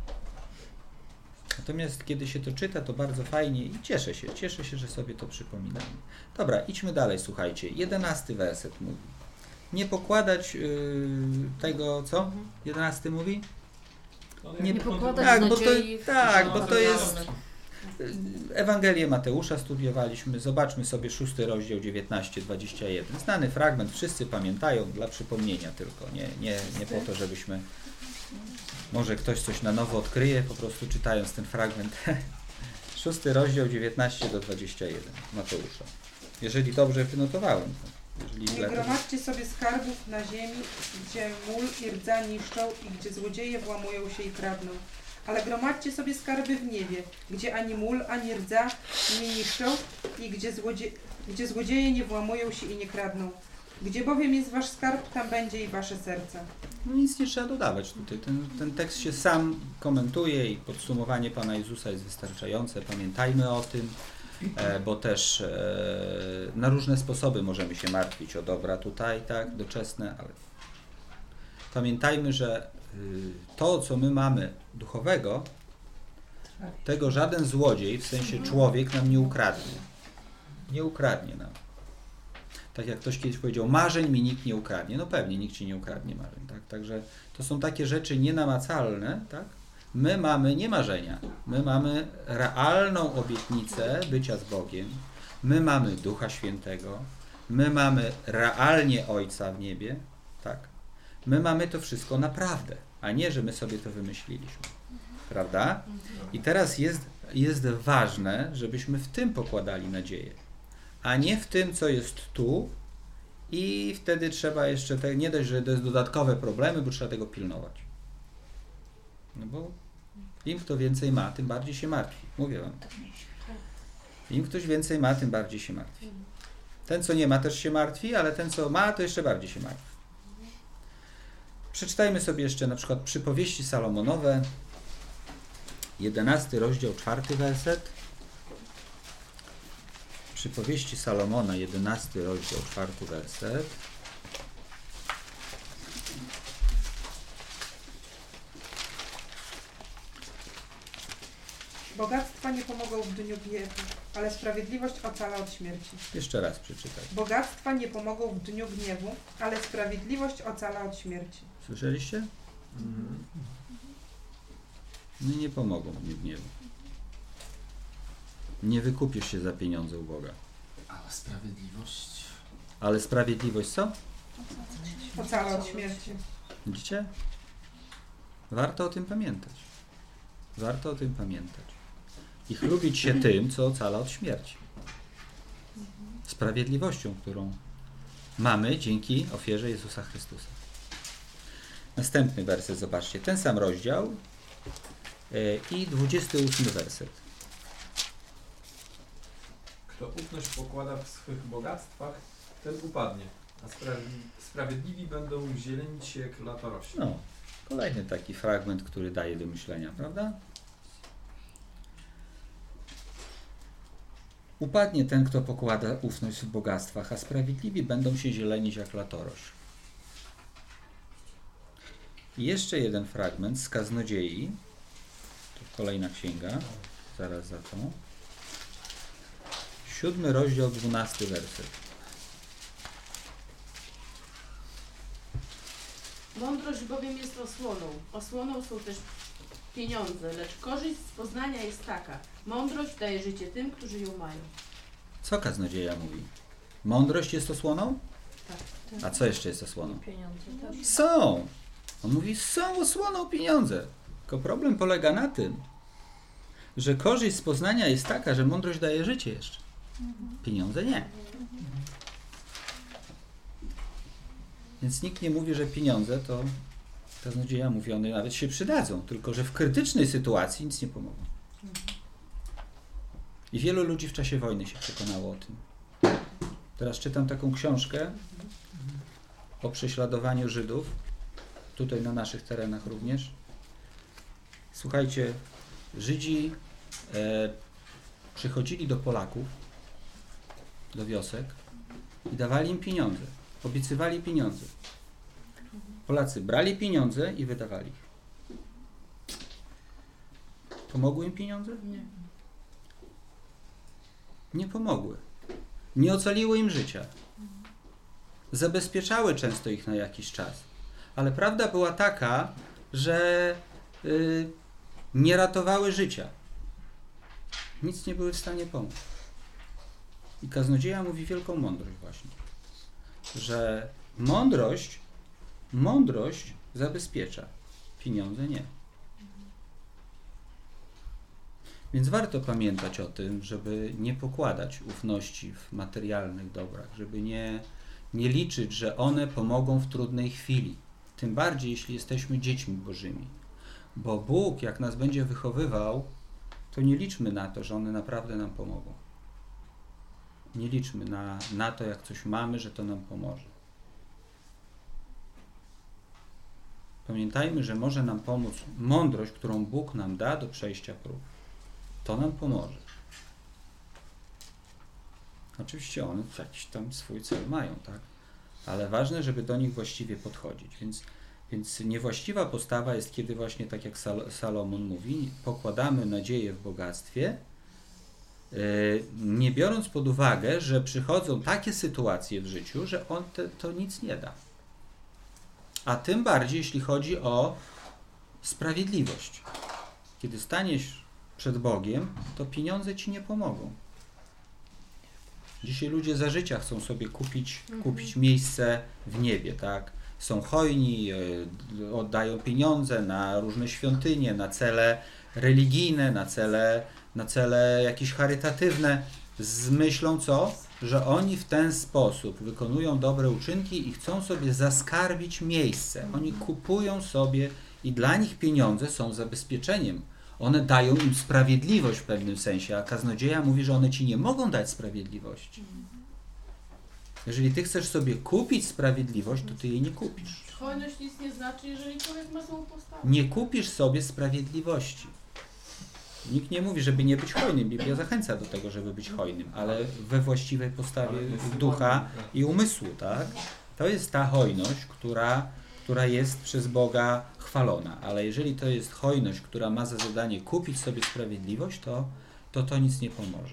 Natomiast kiedy się to czyta, to bardzo fajnie i cieszę się, że sobie to przypominamy. Dobra, idźmy dalej, słuchajcie. 11 werset mówi. Nie pokładać tego, co? 11 mówi? Nie pokładać Tak, nadziei bo to jest... Ewangelię Mateusza studiowaliśmy, zobaczmy sobie 6 rozdział 19-21. Znany fragment, wszyscy pamiętają, dla przypomnienia tylko, nie po to, żebyśmy... Może ktoś coś na nowo odkryje, po prostu czytając ten fragment. 6 rozdział 19-21 Mateusza. Jeżeli dobrze wynotowałem. Jeżeli Nie gromadźcie sobie skarbów na ziemi, gdzie mól i rdza niszczą i gdzie złodzieje włamują się i kradną. Ale gromadźcie sobie skarby w niebie, gdzie ani mól, ani rdza nie niszczą i gdzie złodzieje nie włamują się i nie kradną. Gdzie bowiem jest wasz skarb, tam będzie i wasze serce. No nic nie trzeba dodawać tutaj. Ten tekst się sam komentuje i podsumowanie Pana Jezusa jest wystarczające. Pamiętajmy o tym, bo też na różne sposoby możemy się martwić o dobra tutaj, tak, doczesne, ale pamiętajmy, że to, co my mamy duchowego, tego żaden złodziej, w sensie człowiek, nam nie ukradnie. Nie ukradnie nam. Tak jak ktoś kiedyś powiedział, marzeń mi nikt nie ukradnie. No pewnie, nikt ci nie ukradnie marzeń. Tak? Także to są takie rzeczy nienamacalne. Tak? My mamy nie marzenia. My mamy realną obietnicę bycia z Bogiem. My mamy Ducha Świętego. My mamy realnie Ojca w niebie. Tak? My mamy to wszystko naprawdę, a nie, że my sobie to wymyśliliśmy. Prawda? I teraz jest ważne, żebyśmy w tym pokładali nadzieję, a nie w tym, co jest tu, i wtedy trzeba jeszcze, nie dość, że to jest dodatkowe problemy, bo trzeba tego pilnować. No bo im kto więcej ma, tym bardziej się martwi. Mówię wam. Im ktoś więcej ma, tym bardziej się martwi. Ten, co nie ma, też się martwi, ale ten, co ma, to jeszcze bardziej się martwi. Przeczytajmy sobie jeszcze na przykład Przypowieści Salomonowe, 11 rozdział, 4 werset. Przypowieści Salomona, 11 rozdział, 4 werset. Bogactwa nie pomogą w dniu gniewu, ale sprawiedliwość ocala od śmierci. Jeszcze raz przeczytaj. Bogactwa nie pomogą w dniu gniewu, ale sprawiedliwość ocala od śmierci. Słyszeliście? No nie pomogą w dniu gniewu. Nie wykupisz się za pieniądze u Boga. Ale sprawiedliwość... Ale sprawiedliwość co? Ocala od śmierci. Widzicie? Warto o tym pamiętać. Warto o tym pamiętać. I chlubić się tym, co ocala od śmierci. Sprawiedliwością, którą mamy dzięki ofierze Jezusa Chrystusa. Następny werset, zobaczcie. Ten sam rozdział i 28 werset. Kto ufność pokłada w swych bogactwach, ten upadnie, a sprawiedliwi będą zielenić się jak latorośli. No, kolejny taki fragment, który daje do myślenia, prawda? Upadnie ten, kto pokłada ufność w bogactwach, a sprawiedliwi będą się zielenić jak latorośl. I jeszcze jeden fragment z Kaznodziei. To kolejna księga, zaraz za to. 7 rozdział, 12 werset. Mądrość bowiem jest osłoną. Osłoną są też pieniądze, lecz korzyść z poznania jest taka. Mądrość daje życie tym, którzy ją mają. Co Kaznodzieja mówi? Mądrość jest osłoną? Tak. A co jeszcze jest osłoną? Pieniądze też. Są! On mówi, są osłoną pieniądze. Tylko problem polega na tym, że korzyść z poznania jest taka, że mądrość daje życie jeszcze. Pieniądze nie. Więc nikt nie mówi, że pieniądze to Kaznodzieja mówi, one nawet się przydadzą, tylko że w krytycznej sytuacji nic nie pomogą. I wielu ludzi w czasie wojny się przekonało o tym. Teraz czytam taką książkę o prześladowaniu Żydów, tutaj na naszych terenach również. Słuchajcie, Żydzi przychodzili do Polaków, do wiosek i dawali im pieniądze, obiecywali pieniądze. Polacy brali pieniądze i wydawali ich. Pomogły im pieniądze? Nie. Nie pomogły. Nie ocaliły im życia. Zabezpieczały często ich na jakiś czas. Ale prawda była taka, że nie ratowały życia. Nic nie były w stanie pomóc. I kaznodzieja mówi wielką mądrość właśnie, że mądrość zabezpiecza, pieniądze nie. Więc warto pamiętać o tym, żeby nie pokładać ufności w materialnych dobrach, żeby nie liczyć, że one pomogą w trudnej chwili. Tym bardziej, jeśli jesteśmy dziećmi Bożymi. Bo Bóg, jak nas będzie wychowywał, to nie liczmy na to, że one naprawdę nam pomogą. Nie liczmy na to, jak coś mamy, że to nam pomoże. Pamiętajmy, że może nam pomóc mądrość, którą Bóg nam da do przejścia prób. To nam pomoże. Oczywiście one jakiś tam swój cel mają, tak? Ale ważne, żeby do nich właściwie podchodzić. Więc niewłaściwa postawa jest, kiedy właśnie, tak jak Salomon mówi, pokładamy nadzieję w bogactwie, nie biorąc pod uwagę, że przychodzą takie sytuacje w życiu, że to nic nie da. A tym bardziej, jeśli chodzi o sprawiedliwość. Kiedy staniesz przed Bogiem, to pieniądze ci nie pomogą. Dzisiaj ludzie za życia chcą sobie kupić miejsce w niebie, tak? Są hojni, oddają pieniądze na różne świątynie, na cele religijne, na cele jakieś charytatywne, z myślą co? Że oni w ten sposób wykonują dobre uczynki i chcą sobie zaskarbić miejsce. Oni kupują sobie i dla nich pieniądze są zabezpieczeniem. One dają im sprawiedliwość w pewnym sensie, a kaznodzieja mówi, że one ci nie mogą dać sprawiedliwości. Jeżeli ty chcesz sobie kupić sprawiedliwość, to ty jej nie kupisz. Hojność nic nie znaczy, jeżeli człowiek ma złą postawę. Nie kupisz sobie sprawiedliwości. Nikt nie mówi, żeby nie być hojnym. Biblia zachęca do tego, żeby być hojnym, ale we właściwej postawie ducha i umysłu, tak? To jest ta hojność, która jest przez Boga chwalona. Ale jeżeli to jest hojność, która ma za zadanie kupić sobie sprawiedliwość, to nic nie pomoże.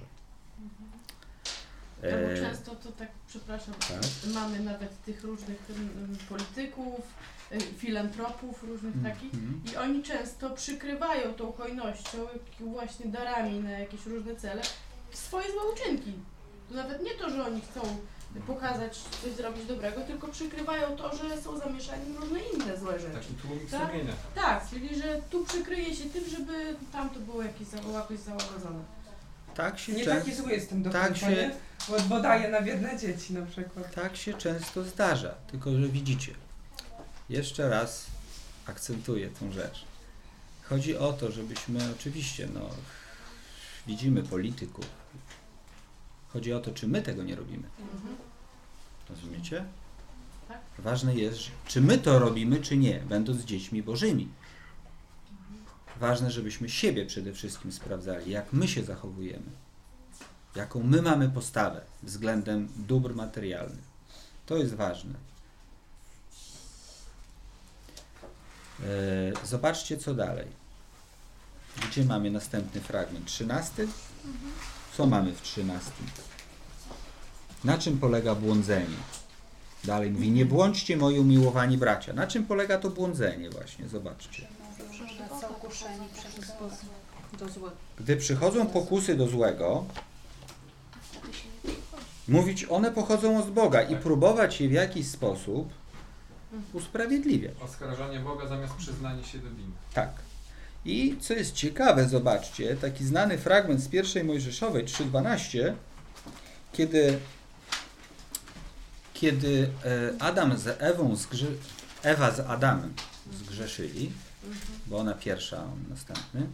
Bo często to tak, przepraszam, Tak? mamy nawet tych różnych polityków, filantropów różnych takich i oni często przykrywają tą hojnością, właśnie darami na jakieś różne cele, swoje złe uczynki. To nawet nie to, że oni chcą pokazać, coś zrobić dobrego, tylko przykrywają to, że są zamieszani w różne inne złe rzeczy. Taki tłumik Tak? sumienia. Tak, czyli że tu przykryje się tym, żeby tam to było jakoś załagodzone. Tak się Nie często, taki zły jestem do tak końca, się- nie? Bo daję na biedne dzieci na przykład. tak się często zdarza, tylko że widzicie. Jeszcze raz akcentuję tą rzecz. Chodzi o to, żebyśmy oczywiście, widzimy polityków. Chodzi o to, czy my tego nie robimy. Rozumiecie? Tak. Ważne jest, czy my to robimy, czy nie, będąc dziećmi Bożymi. Ważne, żebyśmy siebie przede wszystkim sprawdzali, jak my się zachowujemy. Jaką my mamy postawę względem dóbr materialnych. To jest ważne. Zobaczcie, co dalej. Gdzie mamy następny fragment? 13? Co mamy w 13? Na czym polega błądzenie? Dalej mówi, nie błądźcie moi umiłowani bracia. Na czym polega to błądzenie właśnie? Zobaczcie. Do złego. Gdy przychodzą pokusy do złego, mówić, one pochodzą od Boga i próbować je w jakiś sposób usprawiedliwiać. Oskarżanie Boga zamiast przyznanie się do winy. Tak. I co jest ciekawe, zobaczcie, taki znany fragment z 1 Mojżeszowej 3:12, kiedy Adam z Ewą, Ewa z Adamem zgrzeszyli, bo ona pierwsza, on następny,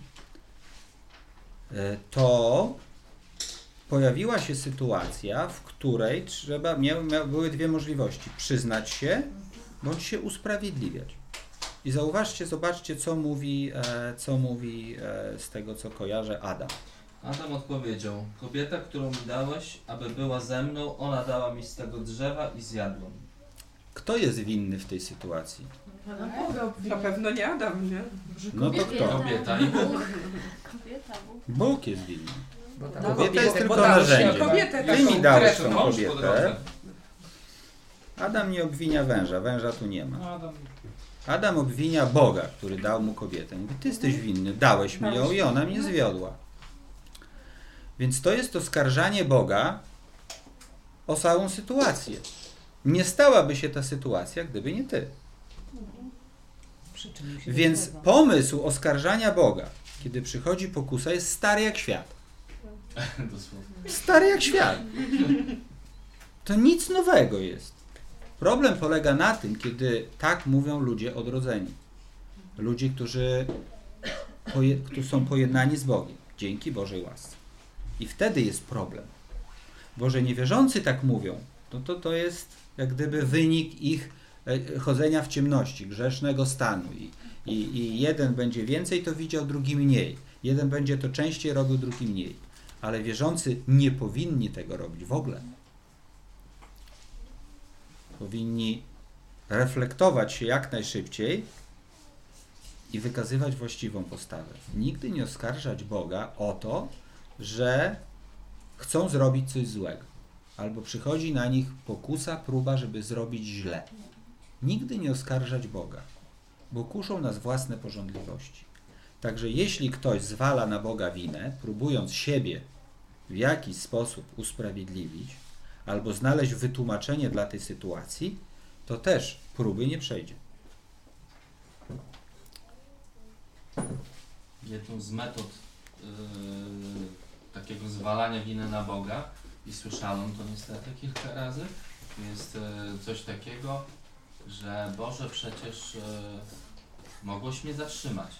to pojawiła się sytuacja, w której były dwie możliwości. Przyznać się, bądź się usprawiedliwiać. I zobaczcie, co mówi z tego, co kojarzę, Adam. Adam odpowiedział: kobieta, którą mi dałeś, aby była ze mną, ona dała mi z tego drzewa i zjadłem. Kto jest winny w tej sytuacji? Pana Boga Na obwinił. pewno nie Adam, nie? No to kto? Kobieta i Bóg. Kobieta, Bóg. Bóg jest winny. Bo tam Kobieta jest tylko dałeś narzędziem. kobietę Ty mi taką, dałeś którą- tą Mąż po kobietę. drodze. Adam nie obwinia węża, węża tu nie ma. No, Adam. Adam obwinia Boga, który dał mu kobietę. Mówi, ty jesteś winny, dałeś mi ją i ona mnie zwiodła. Więc to jest oskarżanie Boga o całą sytuację. Nie stałaby się ta sytuacja, gdyby nie ty. Przyczynił się Więc do tego. pomysł oskarżania Boga, kiedy przychodzi pokusa, jest stary jak świat. Dosłownie. Stary jak świat. To nic nowego jest. Problem polega na tym, kiedy tak mówią ludzie odrodzeni. Ludzie, którzy są pojednani z Bogiem dzięki Bożej łasce. I wtedy jest problem. Bo że niewierzący tak mówią, to jest jak gdyby wynik ich chodzenia w ciemności, grzesznego stanu. I jeden będzie więcej to widział, drugi mniej. Jeden będzie to częściej robił, drugi mniej. Ale wierzący nie powinni tego robić w ogóle. Powinni reflektować się jak najszybciej i wykazywać właściwą postawę. Nigdy nie oskarżać Boga o to, że chcą zrobić coś złego. Albo przychodzi na nich pokusa, próba, żeby zrobić źle. Nigdy nie oskarżać Boga, bo kuszą nas własne pożądliwości. Także jeśli ktoś zwala na Boga winę, próbując siebie w jakiś sposób usprawiedliwić, albo znaleźć wytłumaczenie dla tej sytuacji, to też próby nie przejdzie. Jedną z metod takiego zwalania winy na Boga, i słyszałem to niestety kilka razy, jest coś takiego, że Boże, przecież mogłeś mnie zatrzymać.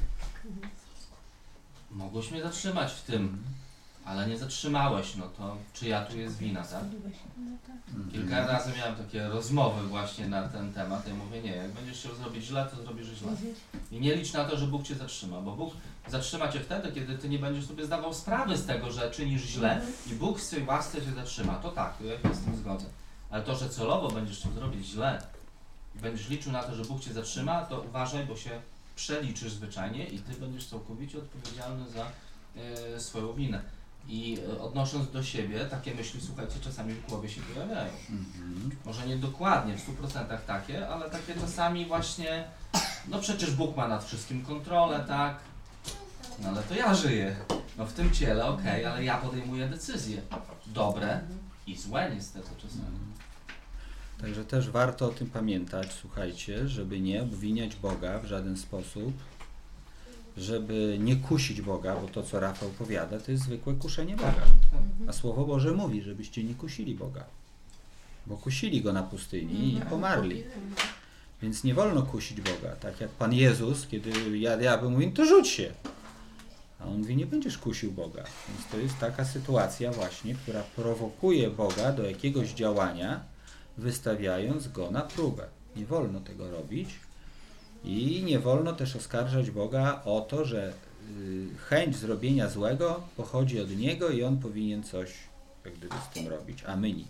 Mogłeś mnie zatrzymać w tym, ale nie zatrzymałeś, no to czyja tu jest wina, tak? Kilka razy miałem takie rozmowy właśnie na ten temat. Ja mówię, nie, jak będziesz chciał zrobić źle, to zrobisz źle. I nie licz na to, że Bóg cię zatrzyma, bo Bóg zatrzyma cię wtedy, kiedy ty nie będziesz sobie zdawał sprawy z tego, że czynisz źle i Bóg w swojej łasce cię zatrzyma. To tak, to ja się z tym zgodzę. Ale to, że celowo będziesz chciał zrobić źle i będziesz liczył na to, że Bóg cię zatrzyma, to uważaj, bo się przeliczysz zwyczajnie i ty będziesz całkowicie odpowiedzialny za swoją winę. I odnosząc do siebie, takie myśli, słuchajcie, czasami w głowie się pojawiają. Może nie dokładnie, w 100% takie, ale takie czasami właśnie, no przecież Bóg ma nad wszystkim kontrolę, tak? No ale to ja żyję. No w tym ciele, okej, ale ja podejmuję decyzje. Dobre i złe niestety czasami. Także też warto o tym pamiętać, słuchajcie, żeby nie obwiniać Boga w żaden sposób, żeby nie kusić Boga, bo to, co Rafał powiada, to jest zwykłe kuszenie Boga. A Słowo Boże mówi, żebyście nie kusili Boga, bo kusili Go na pustyni i pomarli. Więc nie wolno kusić Boga. Tak jak Pan Jezus, kiedy diabeł mówi, to rzuć się. A On mówi, nie będziesz kusił Boga. Więc to jest taka sytuacja właśnie, która prowokuje Boga do jakiegoś działania, wystawiając Go na próbę. Nie wolno tego robić. I nie wolno też oskarżać Boga o to, że chęć zrobienia złego pochodzi od Niego i On powinien coś jak gdyby z tym robić, a my nic.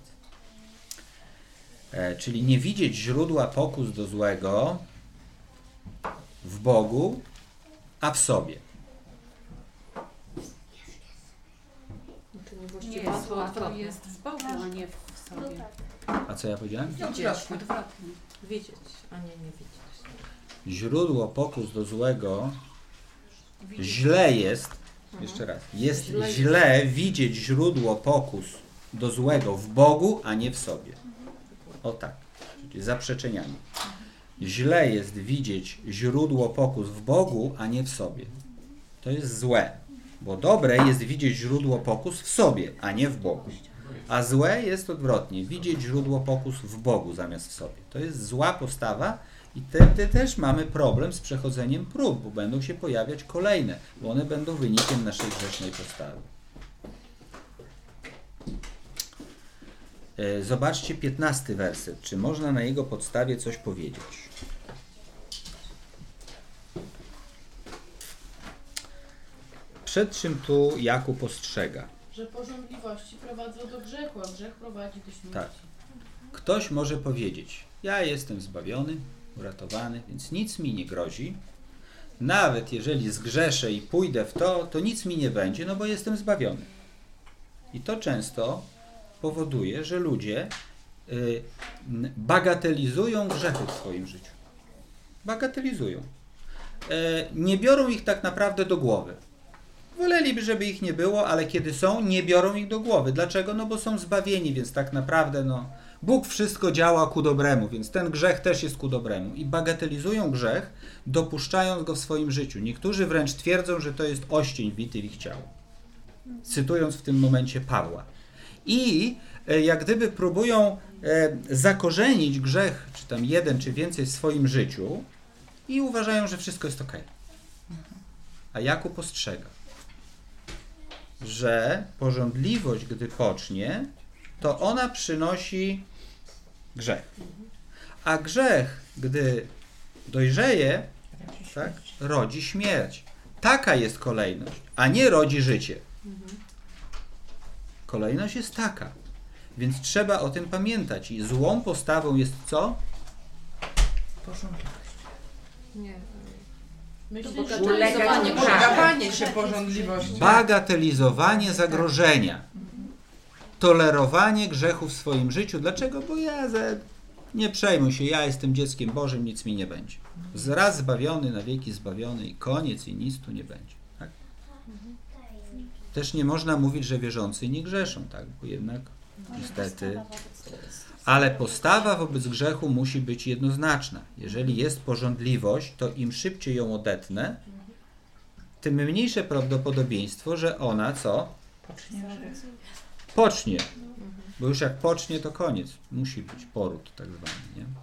Czyli nie widzieć źródła pokus do złego w Bogu, a w sobie. Czyli Nie właściwie jest zło to odwrotnie. jest w Bogu, a nie w No sobie. tak. A co ja powiedziałem? Widzieć, odwrotnie. Widzieć, a nie widzieć. Źródło pokus do złego Widzieć. źle jest, jeszcze raz, jest źle widzieć źródło pokus do złego w Bogu, a nie w sobie. O tak, czyli zaprzeczeniami. Źle jest widzieć źródło pokus w Bogu, a nie w sobie. To jest złe, bo dobre jest widzieć źródło pokus w sobie, a nie w Bogu. A złe jest odwrotnie, widzieć źródło pokus w Bogu zamiast w sobie. To jest zła postawa i wtedy też mamy problem z przechodzeniem prób, bo będą się pojawiać kolejne, bo one będą wynikiem naszej grzesznej postawy. Zobaczcie 15 werset. Czy można na jego podstawie coś powiedzieć? przed czym tu Jakub ostrzega? Że pożądliwości prowadzą do grzechu, a grzech prowadzi do śmierci. Tak. Ktoś może powiedzieć, ja jestem zbawiony, uratowany, więc nic mi nie grozi. Nawet jeżeli zgrzeszę i pójdę w to, to nic mi nie będzie, no bo jestem zbawiony. I to często powoduje, że ludzie bagatelizują grzechy w swoim życiu. Bagatelizują. Nie biorą ich tak naprawdę do głowy. Woleliby, żeby ich nie było, ale kiedy są, nie biorą ich do głowy. Dlaczego? No bo są zbawieni, więc tak naprawdę Bóg wszystko działa ku dobremu, więc ten grzech też jest ku dobremu. I bagatelizują grzech, dopuszczając go w swoim życiu. Niektórzy wręcz twierdzą, że to jest oścień wity w ich ciało. Cytując w tym momencie Pawła. I jak gdyby próbują zakorzenić grzech, czy tam jeden, czy więcej w swoim życiu i uważają, że wszystko jest okej. A Jakub ostrzega, że pożądliwość, gdy pocznie, to ona przynosi grzech. A grzech, gdy dojrzeje, tak, rodzi śmierć. Taka jest kolejność, a nie rodzi życie. Kolejność jest taka. Więc trzeba o tym pamiętać. I złą postawą jest co? Nie. Ulegawanie się pożądliwości. Bagatelizowanie zagrożenia. Tolerowanie grzechu w swoim życiu. Dlaczego? Bo nie przejmuj się, ja jestem dzieckiem Bożym, nic mi nie będzie. Raz zbawiony, na wieki zbawiony i koniec i nic tu nie będzie. Tak? Też nie można mówić, że wierzący nie grzeszą, tak? Bo jednak niestety. Ale postawa wobec grzechu musi być jednoznaczna. Jeżeli jest pożądliwość, to im szybciej ją odetnę, tym mniejsze prawdopodobieństwo, że ona co? Pocznie. Bo już jak pocznie, to koniec. Musi być poród tak zwany.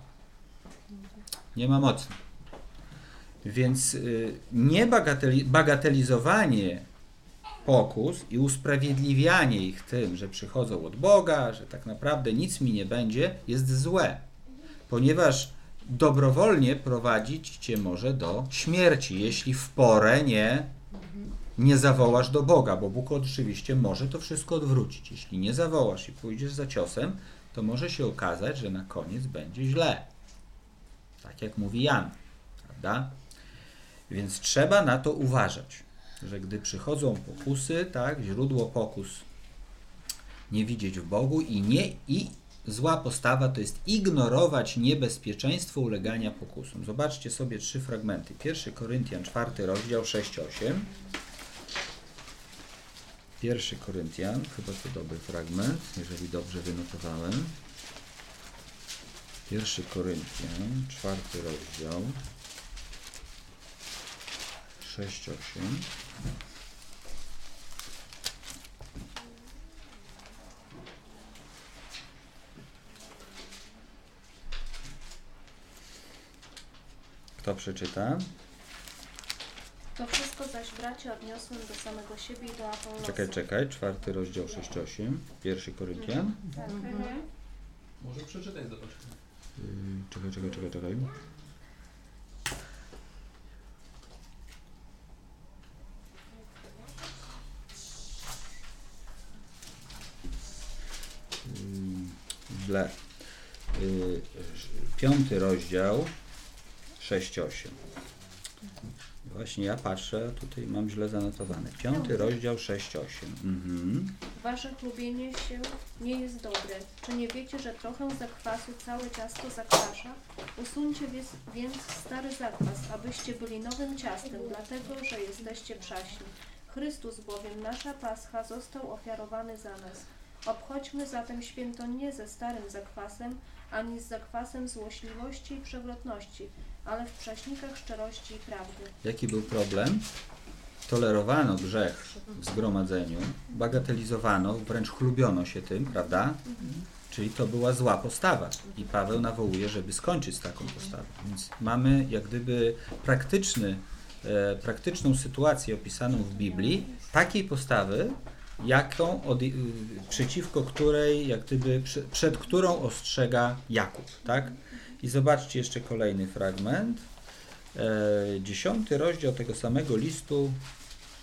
Nie ma mocy. Więc nie bagatelizowanie pokus i usprawiedliwianie ich tym, że przychodzą od Boga, że tak naprawdę nic mi nie będzie, jest złe. Ponieważ dobrowolnie prowadzić cię może do śmierci, jeśli w porę nie zawołasz do Boga, bo Bóg oczywiście może to wszystko odwrócić. Jeśli nie zawołasz i pójdziesz za ciosem, to może się okazać, że na koniec będzie źle. Tak jak mówi Jan, prawda? Więc trzeba na to uważać, że gdy przychodzą pokusy, tak, źródło pokus nie widzieć w Bogu i zła postawa to jest ignorować niebezpieczeństwo ulegania pokusom. Zobaczcie sobie 3 fragmenty. 1 Koryntian, 4 rozdział, 6-8. 1 Koryntian, chyba to dobry fragment, jeżeli dobrze wynotowałem. 1 Koryntian, 4 rozdział, 6-8. Kto przeczyta? To wszystko zaś, bracia, odniosłem do samego siebie i do Apollosa. Czekaj, 4 rozdział 6-8, 1 Koryntian. Tak. Może przeczytaj, zobaczmy. Czekaj. Źle. 5 rozdział 6-8. Właśnie ja patrzę, tutaj mam źle zanotowane. 5 rozdział 6-8. Wasze chlubienie się nie jest dobre. Czy nie wiecie, że trochę zakwasu całe ciasto zakwasza? Usuńcie więc stary zakwas, abyście byli nowym ciastem, dlatego, że jesteście przaśni. Chrystus bowiem, nasza Pascha, został ofiarowany za nas. Obchodźmy zatem święto nie ze starym zakwasem, ani z zakwasem złośliwości i przewrotności, ale w prześnikach szczerości i prawdy. Jaki był problem? Tolerowano grzech w zgromadzeniu, bagatelizowano, wręcz chlubiono się tym, prawda? Czyli to była zła postawa. I Paweł nawołuje, żeby skończyć z taką postawą. Więc mamy jak gdyby praktyczną sytuację opisaną w Biblii, takiej postawy, przeciwko której, jak gdyby, przed którą ostrzega Jakub, tak? I zobaczcie jeszcze kolejny fragment. 10 rozdział tego samego listu,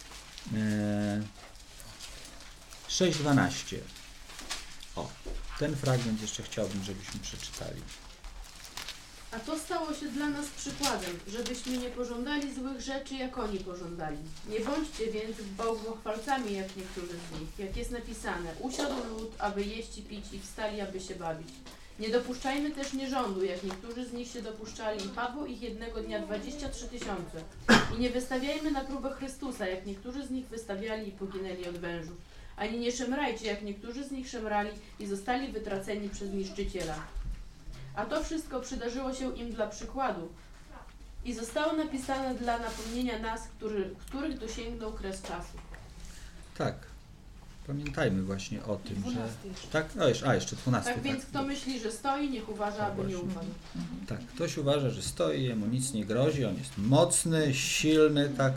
6:12. O, ten fragment jeszcze chciałbym, żebyśmy przeczytali. A to stało się dla nas przykładem, żebyśmy nie pożądali złych rzeczy, jak oni pożądali. Nie bądźcie więc bałwochwalcami, jak niektórzy z nich. Jak jest napisane, usiadł lud, aby jeść i pić i wstali, aby się bawić. Nie dopuszczajmy też nierządu, jak niektórzy z nich się dopuszczali i padło ich jednego dnia 23 000. I nie wystawiajmy na próbę Chrystusa, jak niektórzy z nich wystawiali i poginęli od wężów. Ani nie szemrajcie, jak niektórzy z nich szemrali i zostali wytraceni przez niszczyciela. A to wszystko przydarzyło się im dla przykładu i zostało napisane dla napomnienia nas, których dosięgnął kres czasu. Tak. Pamiętajmy właśnie o tym, że... Tak? Jeszcze 12. Tak więc kto myśli, że stoi, niech uważa, aby nie upadł. Tak, ktoś uważa, że stoi, jemu nic nie grozi, on jest mocny, silny, tak.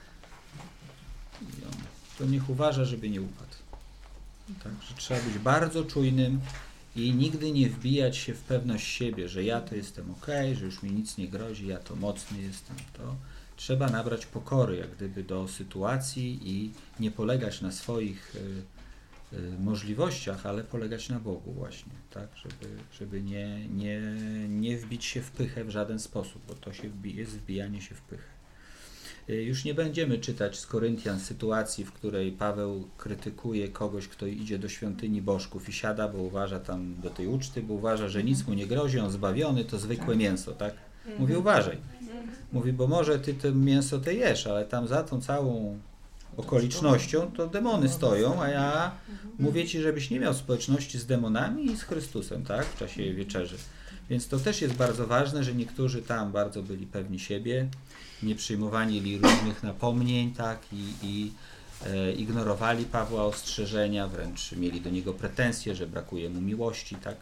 To niech uważa, żeby nie upadł. Tak, że trzeba być bardzo czujnym i nigdy nie wbijać się w pewność siebie, że ja to jestem okej, że już mi nic nie grozi, ja to mocny jestem. To trzeba nabrać pokory jak gdyby do sytuacji i nie polegać na swoich możliwościach, ale polegać na Bogu właśnie, tak, żeby nie wbić się w pychę w żaden sposób, bo to jest wbijanie się w pychę. Już nie będziemy czytać z Koryntian sytuacji, w której Paweł krytykuje kogoś, kto idzie do świątyni bożków i siada, bo uważa tam do tej uczty, bo uważa, że nic mu nie grozi, on zbawiony, to zwykłe mięso, tak? Mówi, uważaj. Mówi, bo może ty to mięso te jesz, ale tam za tą całą okolicznością to demony stoją, a ja mówię ci, żebyś nie miał społeczności z demonami i z Chrystusem, tak? W czasie wieczerzy. Więc to też jest bardzo ważne, że niektórzy tam bardzo byli pewni siebie, nie przyjmowali różnych napomnień, tak, i ignorowali Pawła ostrzeżenia, wręcz mieli do niego pretensje, że brakuje mu miłości, tak,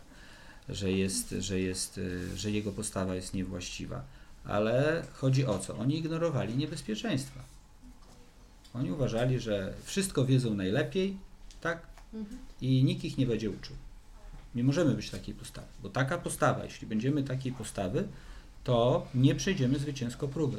że jego postawa jest niewłaściwa. Ale chodzi o co? Oni ignorowali niebezpieczeństwa. Oni uważali, że wszystko wiedzą najlepiej, tak, i nikt ich nie będzie uczył. Nie możemy być takiej postawy, bo taka postawa, jeśli będziemy takiej postawy, to nie przejdziemy zwycięsko próby.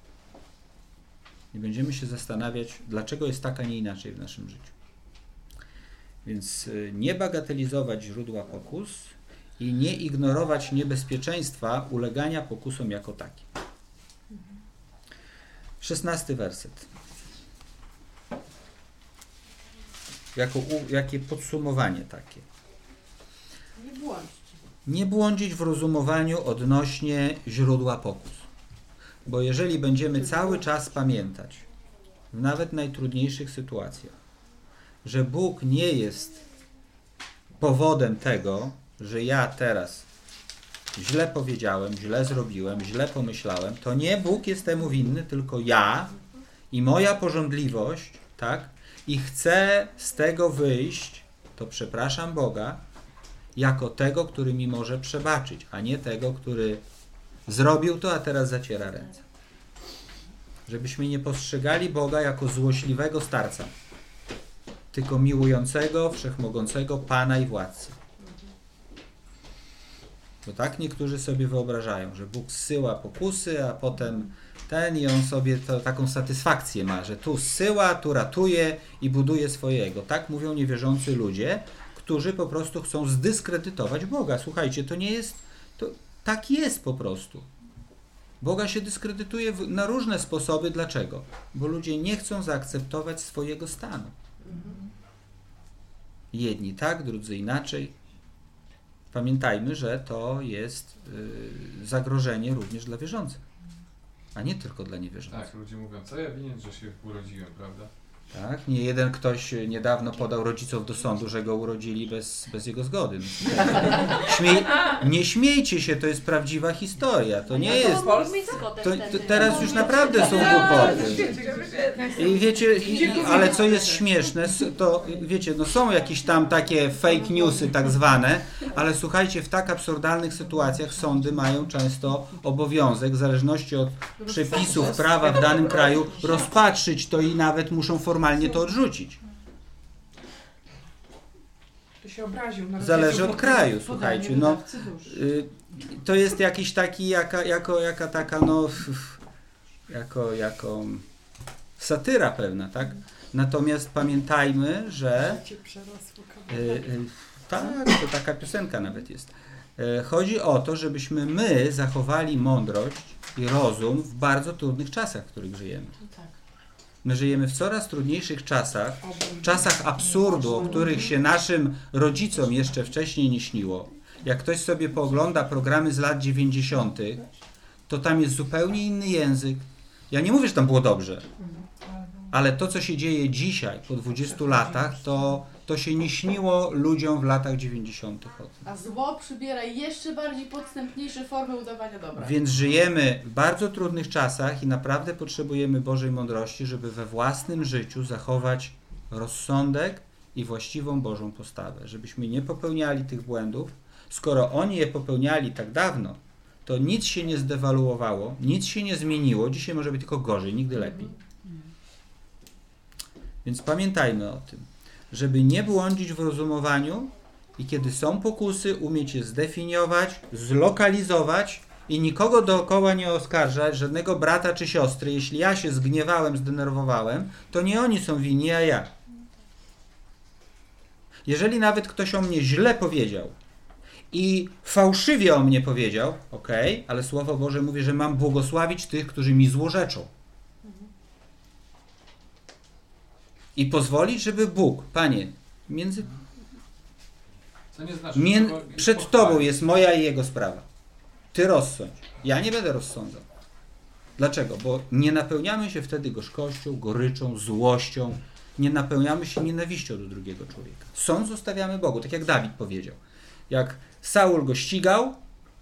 Nie będziemy się zastanawiać, dlaczego jest tak, a nie inaczej w naszym życiu. Więc nie bagatelizować źródła pokus i nie ignorować niebezpieczeństwa ulegania pokusom jako takim. 16 werset. Jakie podsumowanie takie? Nie błądźcie. Nie błądzić w rozumowaniu odnośnie źródła pokus. Bo jeżeli będziemy cały czas pamiętać, w nawet najtrudniejszych sytuacjach, że Bóg nie jest powodem tego, że ja teraz źle powiedziałem, źle zrobiłem, źle pomyślałem, to nie Bóg jest temu winny, tylko ja i moja pożądliwość, tak? I chcę z tego wyjść, to przepraszam Boga, jako tego, który mi może przebaczyć, a nie tego, który zrobił to, a teraz zaciera ręce. Żebyśmy nie postrzegali Boga jako złośliwego starca, tylko miłującego, wszechmogącego Pana i Władcy. Bo tak niektórzy sobie wyobrażają, że Bóg zsyła pokusy, a potem i on sobie taką satysfakcję ma, że tu zsyła, tu ratuje i buduje swojego. Tak mówią niewierzący ludzie, którzy po prostu chcą zdyskredytować Boga. Słuchajcie, to nie jest... Tak jest po prostu. Boga się dyskredytuje na różne sposoby. Dlaczego? Bo ludzie nie chcą zaakceptować swojego stanu. Jedni tak, drudzy inaczej. Pamiętajmy, że to jest zagrożenie również dla wierzących, a nie tylko dla niewierzących. Tak, ludzie mówią, co ja winien, że się urodziłem, prawda? Tak, nie jeden ktoś niedawno podał rodziców do sądu, że go urodzili bez jego zgody. Nie śmiejcie się, to jest prawdziwa historia. To nie jest... Teraz już naprawdę są głupoty. I wiecie, ale co jest śmieszne, to wiecie, no są jakieś tam takie fake newsy tak zwane, ale słuchajcie, w tak absurdalnych sytuacjach sądy mają często obowiązek, w zależności od przepisów prawa w danym kraju, rozpatrzyć to i nawet muszą formalnie to odrzucić. To się obraził. Zależy od kraju, słuchajcie. No, to jest jakiś taki, jaka taka, no, jako satyra pewna, tak? Natomiast pamiętajmy, że tak, to taka piosenka nawet jest. Chodzi o to, żebyśmy my zachowali mądrość i rozum w bardzo trudnych czasach, w których żyjemy. My żyjemy w coraz trudniejszych czasach absurdu, o których się naszym rodzicom jeszcze wcześniej nie śniło. Jak ktoś sobie poogląda programy z lat 90., to tam jest zupełnie inny język. Ja nie mówię, że tam było dobrze, ale to, co się dzieje dzisiaj, po 20 latach, to się nie śniło ludziom w latach 90. o tym. A zło przybiera jeszcze bardziej podstępniejsze formy udawania dobra. Więc żyjemy w bardzo trudnych czasach i naprawdę potrzebujemy Bożej mądrości, żeby we własnym życiu zachować rozsądek i właściwą Bożą postawę. Żebyśmy nie popełniali tych błędów. Skoro oni je popełniali tak dawno, to nic się nie zdewaluowało, nic się nie zmieniło. Dzisiaj może być tylko gorzej, nigdy lepiej. Więc pamiętajmy o tym, żeby nie błądzić w rozumowaniu i kiedy są pokusy, umieć je zdefiniować, zlokalizować i nikogo dookoła nie oskarżać, żadnego brata czy siostry. Jeśli ja się zgniewałem, zdenerwowałem, to nie oni są winni, a ja. Jeżeli nawet ktoś o mnie źle powiedział i fałszywie o mnie powiedział, okej, ale Słowo Boże mówi, że mam błogosławić tych, którzy mi złorzeczą. I pozwolić, żeby Bóg, Panie, Co nie znaczy, przed Tobą jest moja i Jego sprawa. Ty rozsądź. Ja nie będę rozsądzał. Dlaczego? Bo nie napełniamy się wtedy gorzkością, goryczą, złością. Nie napełniamy się nienawiścią do drugiego człowieka. Sąd zostawiamy Bogu, tak jak Dawid powiedział. Jak Saul go ścigał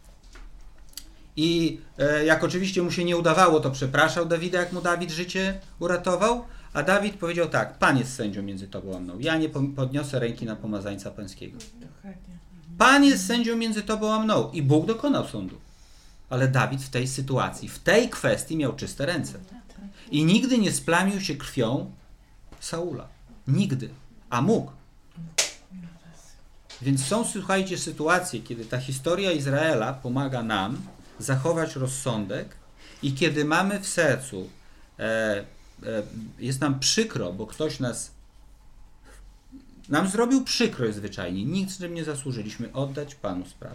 i jak oczywiście mu się nie udawało, to przepraszał Dawida, jak mu Dawid życie uratował. A Dawid powiedział tak, Pan jest sędzią między tobą a mną. Ja nie podniosę ręki na pomazańca pańskiego. Pan jest sędzią między tobą a mną. I Bóg dokonał sądu. Ale Dawid w tej sytuacji, w tej kwestii miał czyste ręce. I nigdy nie splamił się krwią Saula. Nigdy. A mógł. Więc są, słuchajcie, sytuacje, kiedy ta historia Izraela pomaga nam zachować rozsądek i kiedy mamy w sercu jest nam przykro, bo ktoś nam zrobił przykrość zwyczajnie. Nic z tym nie zasłużyliśmy. Oddać Panu sprawę.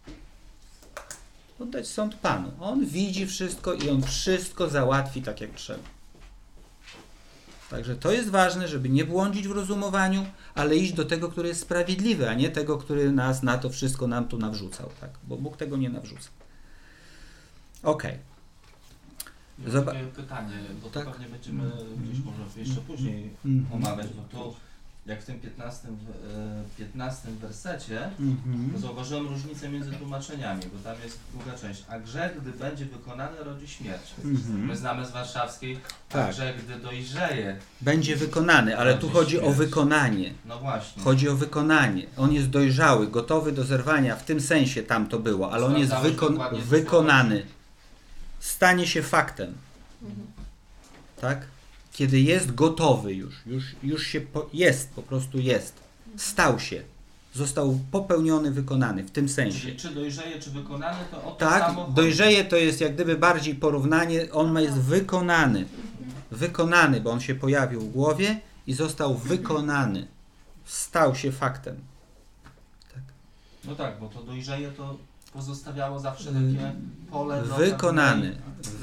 Oddać sąd Panu. On widzi wszystko i On wszystko załatwi tak, jak trzeba. Także to jest ważne, żeby nie błądzić w rozumowaniu, ale iść do tego, który jest sprawiedliwy, a nie tego, który nas na to wszystko nam tu nawrzucał. Tak? Bo Bóg tego nie nawrzuca. Okej. Ja takie pytanie, bo to pewnie będziemy gdzieś może jeszcze później omawiać, bo tu jak w tym 15 wersecie zauważyłem różnicę między tłumaczeniami, bo tam jest druga część. A grzech, gdy będzie wykonany, rodzi śmierć. My znamy z warszawskiej, a grzech, gdy dojrzeje. Będzie wykonany, ale tu chodzi o wykonanie. No właśnie. Chodzi o wykonanie. On jest dojrzały, gotowy do zerwania, w tym sensie tam to było, ale on jest wykonany. Stanie się faktem. Tak? Kiedy jest gotowy już się jest, po prostu jest. Stał się. Został popełniony, wykonany w tym sensie. Czyli czy dojrzeje, czy wykonany, to o to tak, samo chodzi. Dojrzeje to jest jak gdyby bardziej porównanie, on jest wykonany. Wykonany, bo on się pojawił w głowie i został wykonany. Stał się faktem. Tak. No tak, bo to dojrzeje to pozostawiało zawsze takie pole do... Wykonany.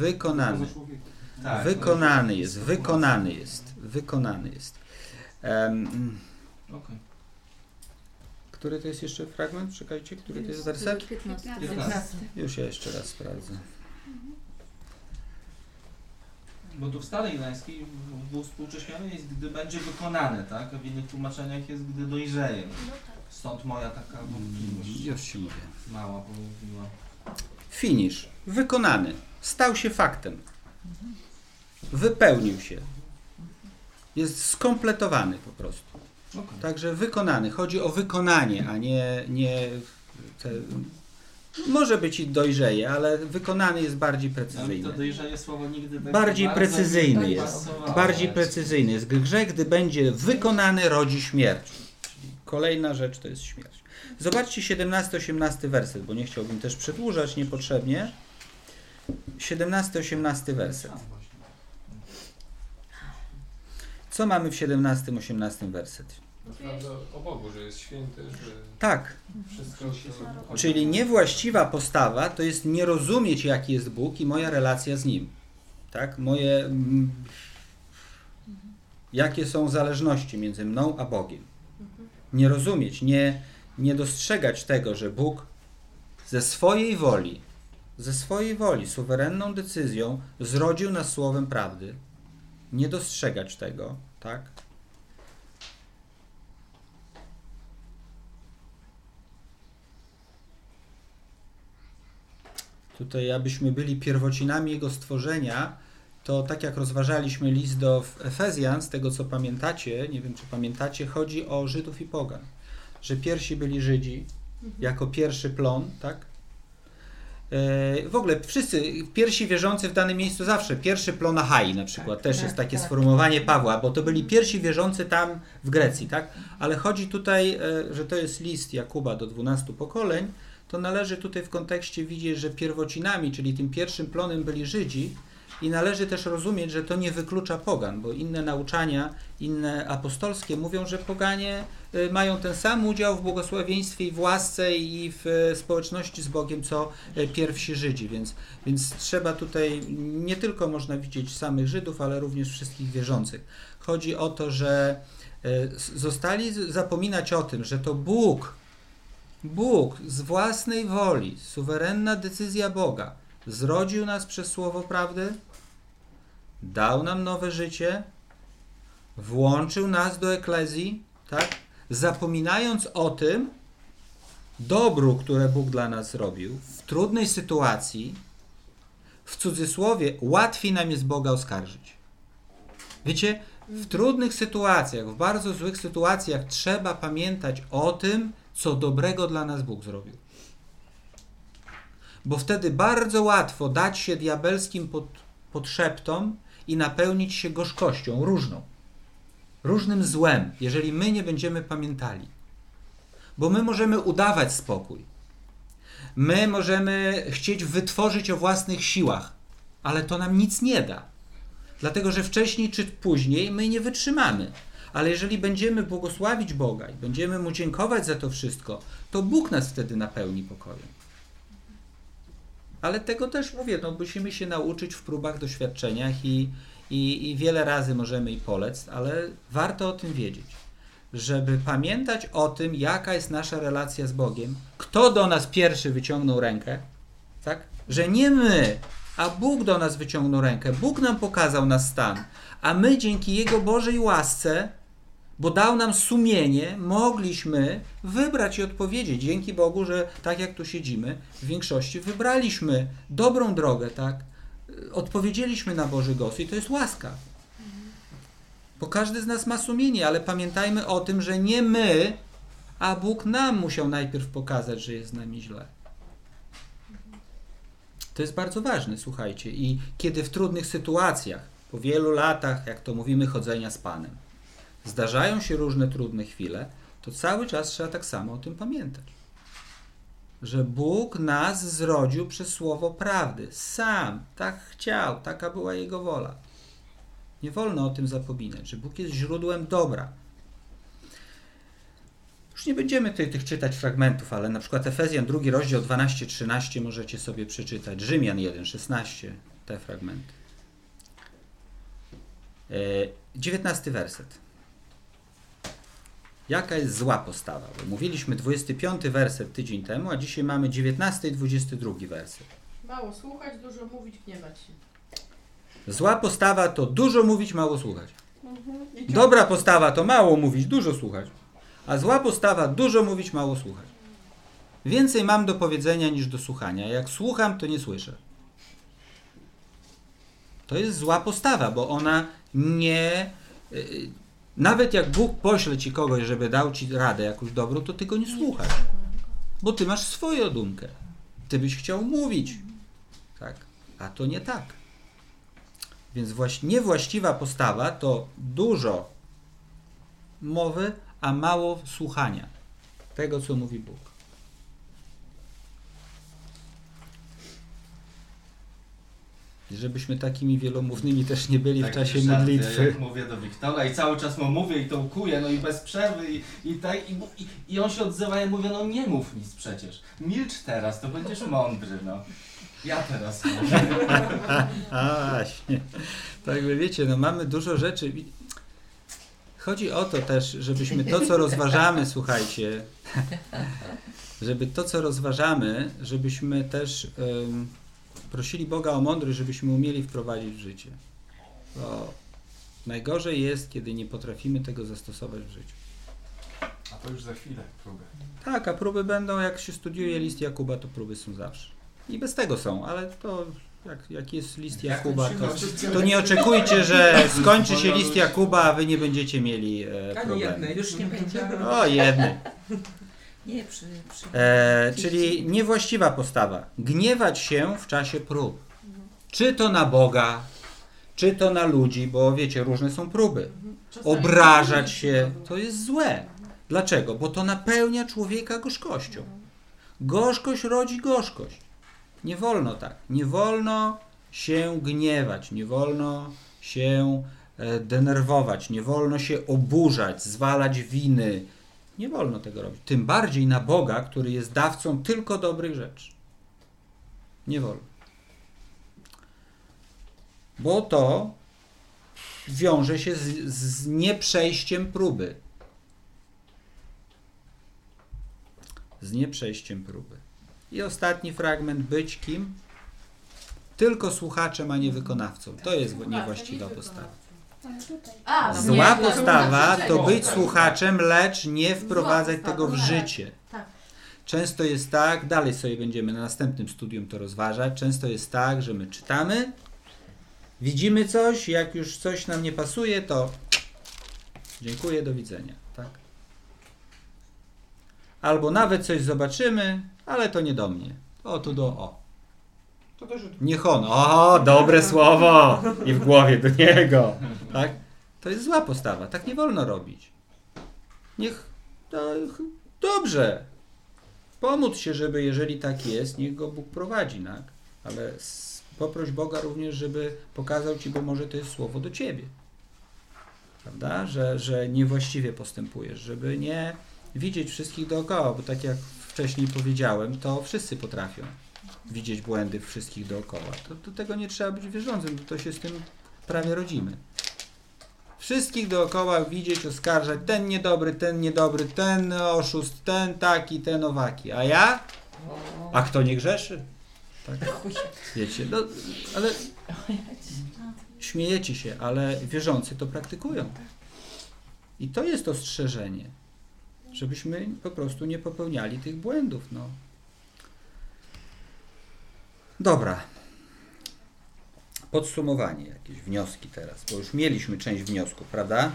Tak, wykonany jest. Okay. Który to jest jeszcze fragment? Czekajcie, który to jest werset? 15. Już ja jeszcze raz sprawdzę. Bo tu w Starej Gdańskiej w współcześniony jest, gdy będzie wykonany, tak? A w innych tłumaczeniach jest, gdy dojrzeje. Stąd moja taka wątpliwość. Już ci mówię. Mała pojawiła. Finish. Wykonany. Stał się faktem. Wypełnił się. Jest skompletowany po prostu. Okay. Także wykonany. Chodzi o wykonanie, a nie może być i dojrzeje, ale wykonany jest bardziej precyzyjny. To dojrzeje słowo nigdy tak bardziej precyzyjny jest. Bardziej precyzyjny jest. Grzech, gdy będzie wykonany, rodzi śmierć. Kolejna rzecz to jest śmierć. Zobaczcie 17-18 werset, bo nie chciałbym też przedłużać niepotrzebnie. 17-18 werset. Co mamy w 17-18 wersecie? Prawda o Bogu, że jest święty, że Tak, wszystko się... czyli niewłaściwa postawa to jest nie rozumieć, jaki jest Bóg i moja relacja z Nim. Tak? Jakie są zależności między mną a Bogiem. Nie rozumieć, nie dostrzegać tego, że Bóg ze swojej woli, suwerenną decyzją zrodził nas słowem prawdy. Nie dostrzegać tego, tak? Tutaj, abyśmy byli pierwocinami Jego stworzenia, to tak jak rozważaliśmy list do Efezjan, z tego co pamiętacie, nie wiem czy pamiętacie, chodzi o Żydów i pogan. Że pierwsi byli Żydzi, jako pierwszy plon, tak? W ogóle wszyscy, pierwsi wierzący w danym miejscu zawsze, pierwszy plon Achai na przykład, też jest takie sformułowanie Pawła, bo to byli pierwsi wierzący tam w Grecji, tak? Ale chodzi tutaj, że to jest list Jakuba do 12 pokoleń, to należy tutaj w kontekście widzieć, że pierwocinami, czyli tym pierwszym plonem byli Żydzi i należy też rozumieć, że to nie wyklucza pogan, bo inne nauczania, inne apostolskie mówią, że poganie mają ten sam udział w błogosławieństwie i w łasce i w społeczności z Bogiem, co pierwsi Żydzi, więc trzeba tutaj nie tylko można widzieć samych Żydów, ale również wszystkich wierzących. Chodzi o to, że zostali zapominać o tym, że to Bóg z własnej woli, suwerenna decyzja Boga, zrodził nas przez słowo prawdy, dał nam nowe życie, włączył nas do eklezji, tak? Zapominając o tym dobru, które Bóg dla nas zrobił, w trudnej sytuacji, w cudzysłowie, łatwiej nam jest Boga oskarżyć. Wiecie, w trudnych sytuacjach, w bardzo złych sytuacjach trzeba pamiętać o tym, co dobrego dla nas Bóg zrobił. Bo wtedy bardzo łatwo dać się diabelskim podszeptom i napełnić się gorzkością różnym złem, jeżeli my nie będziemy pamiętali. Bo my możemy udawać spokój. My możemy chcieć wytworzyć o własnych siłach, ale to nam nic nie da. Dlatego, że wcześniej czy później my nie wytrzymamy. Ale jeżeli będziemy błogosławić Boga i będziemy Mu dziękować za to wszystko, to Bóg nas wtedy napełni pokojem. Ale tego też mówię, musimy się nauczyć w próbach, doświadczeniach i wiele razy możemy i polec, ale warto o tym wiedzieć, żeby pamiętać o tym, jaka jest nasza relacja z Bogiem, kto do nas pierwszy wyciągnął rękę, tak? Że nie my, a Bóg do nas wyciągnął rękę, Bóg nam pokazał nasz stan, a my dzięki Jego Bożej łasce, bo dał nam sumienie, mogliśmy wybrać i odpowiedzieć. Dzięki Bogu, że tak jak tu siedzimy, w większości wybraliśmy dobrą drogę, tak? Odpowiedzieliśmy na Boży głos i to jest łaska. Bo każdy z nas ma sumienie, ale pamiętajmy o tym, że nie my, a Bóg nam musiał najpierw pokazać, że jest z nami źle. To jest bardzo ważne, słuchajcie. I kiedy w trudnych sytuacjach, po wielu latach, jak to mówimy, chodzenia z Panem, zdarzają się różne trudne chwile, to cały czas trzeba tak samo o tym pamiętać. Że Bóg nas zrodził przez słowo prawdy. Sam tak chciał, taka była Jego wola. Nie wolno o tym zapominać, że Bóg jest źródłem dobra. Już nie będziemy tych czytać fragmentów, ale na przykład Efezjan 2 rozdział 12-13 możecie sobie przeczytać. Rzymian 1-16, te fragmenty. 19 werset. Jaka jest zła postawa? Bo mówiliśmy 25 werset tydzień temu, a dzisiaj mamy 19 i 22 werset. Mało słuchać, dużo mówić, gniewać się. Zła postawa to dużo mówić, mało słuchać. Dobra postawa to mało mówić, dużo słuchać. A zła postawa dużo mówić, mało słuchać. Więcej mam do powiedzenia niż do słuchania. Jak słucham, to nie słyszę. To jest zła postawa, bo ona nie... Nawet jak Bóg pośle ci kogoś, żeby dał ci radę jakąś dobrą, to ty go nie słuchasz. Bo ty masz swoją dumkę. Ty byś chciał mówić. Tak? A to nie tak. Więc niewłaściwa postawa to dużo mowy, a mało słuchania tego, co mówi Bóg. I żebyśmy takimi wielomównymi też nie byli w Takie czasie żarty, modlitwy. Jak mówię do Wiktora i cały czas mu mówię i tołkuję, no i bez przerwy i on się odzywa i mówię, no nie mów nic przecież. Milcz teraz, to będziesz mądry, no. Ja teraz mówię. Właśnie. Tak, wy wiecie, no mamy dużo rzeczy. Chodzi o to też, żebyśmy to, co rozważamy, słuchajcie, żeby to, co rozważamy, żebyśmy też prosili Boga o mądrość, żebyśmy umieli wprowadzić w życie. Bo najgorzej jest, kiedy nie potrafimy tego zastosować w życiu. A to już za chwilę próby. Tak, a próby będą, jak się studiuje list Jakuba, to próby są zawsze. I bez tego są, ale to jak jest list Jakuba, to nie oczekujcie, że skończy się list Jakuba, a wy nie będziecie mieli problemu. Już nie będzie. O, jednej. Nie, Czyli niewłaściwa postawa. Gniewać się w czasie prób. Czy to na Boga, czy to na ludzi, bo wiecie, różne są próby. Obrażać się, to jest złe. Dlaczego? Bo to napełnia człowieka gorzkością. Gorzkość rodzi gorzkość. Nie wolno tak. Nie wolno się gniewać, nie wolno się denerwować, nie wolno się oburzać, zwalać winy. Nie wolno tego robić. Tym bardziej na Boga, który jest dawcą tylko dobrych rzeczy. Nie wolno. Bo to wiąże się z nieprzejściem próby. Z nieprzejściem próby. I ostatni fragment. Być kim? Tylko słuchaczem, a nie wykonawcą. To jest niewłaściwa postawa. Zła postawa to być słuchaczem, lecz nie wprowadzać tego w życie. Często jest tak, dalej sobie będziemy na następnym studium to rozważać, często jest tak, że my czytamy, widzimy coś, jak już coś nam nie pasuje, to dziękuję, do widzenia. Tak? Albo nawet coś zobaczymy, ale to nie do mnie. O, tu do o. Niech on. O, dobre słowo! I w głowie do niego. Tak? To jest zła postawa. Tak nie wolno robić. Niech. Dobrze. Pomóc się, żeby jeżeli tak jest, niech go Bóg prowadzi. Tak? Ale poproś Boga również, żeby pokazał ci, bo może to jest słowo do ciebie. Prawda? Że niewłaściwie postępujesz. Żeby nie widzieć wszystkich dookoła, bo tak jak wcześniej powiedziałem, to wszyscy potrafią widzieć błędy wszystkich dookoła. To tego nie trzeba być wierzącym, bo to się z tym prawie rodzimy. Wszystkich dookoła widzieć, oskarżać, ten niedobry, ten oszust, ten taki, ten owaki. A ja? A kto nie grzeszy? Tak? Wiecie, no, ale śmiejecie się, ale wierzący to praktykują. I to jest ostrzeżenie, żebyśmy po prostu nie popełniali tych błędów. No. Dobra. Podsumowanie, jakieś wnioski teraz, bo już mieliśmy część wniosków, prawda?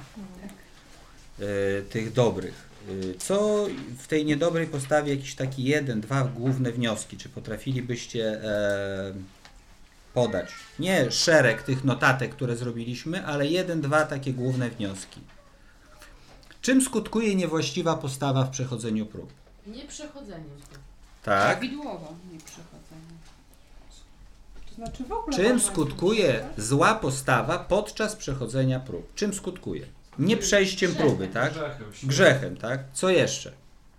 Tych dobrych. Co w tej niedobrej postawie, jakiś taki 1, 2 główne wnioski, czy potrafilibyście podać? Nie szereg tych notatek, które zrobiliśmy, ale 1, 2 takie główne wnioski. Czym skutkuje niewłaściwa postawa w przechodzeniu prób? Nieprzechodzenie prób. Tak. Prawidłowo nieprzechodzenie. To znaczy w ogóle Czym skutkuje zła postawa podczas przechodzenia prób? Czym skutkuje? Nie przejściem próby, tak? Grzechem, tak? Co jeszcze?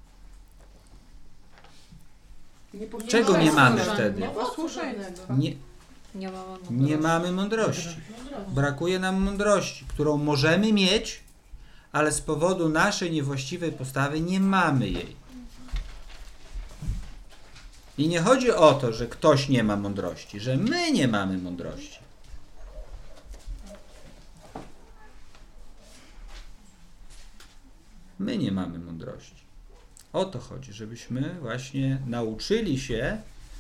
Czego nie mamy wtedy? Nie mamy mądrości. Brakuje nam mądrości, którą możemy mieć, ale z powodu naszej niewłaściwej postawy nie mamy jej. I nie chodzi o to, że ktoś nie ma mądrości, że my nie mamy mądrości. My nie mamy mądrości. O to chodzi, żebyśmy właśnie nauczyli się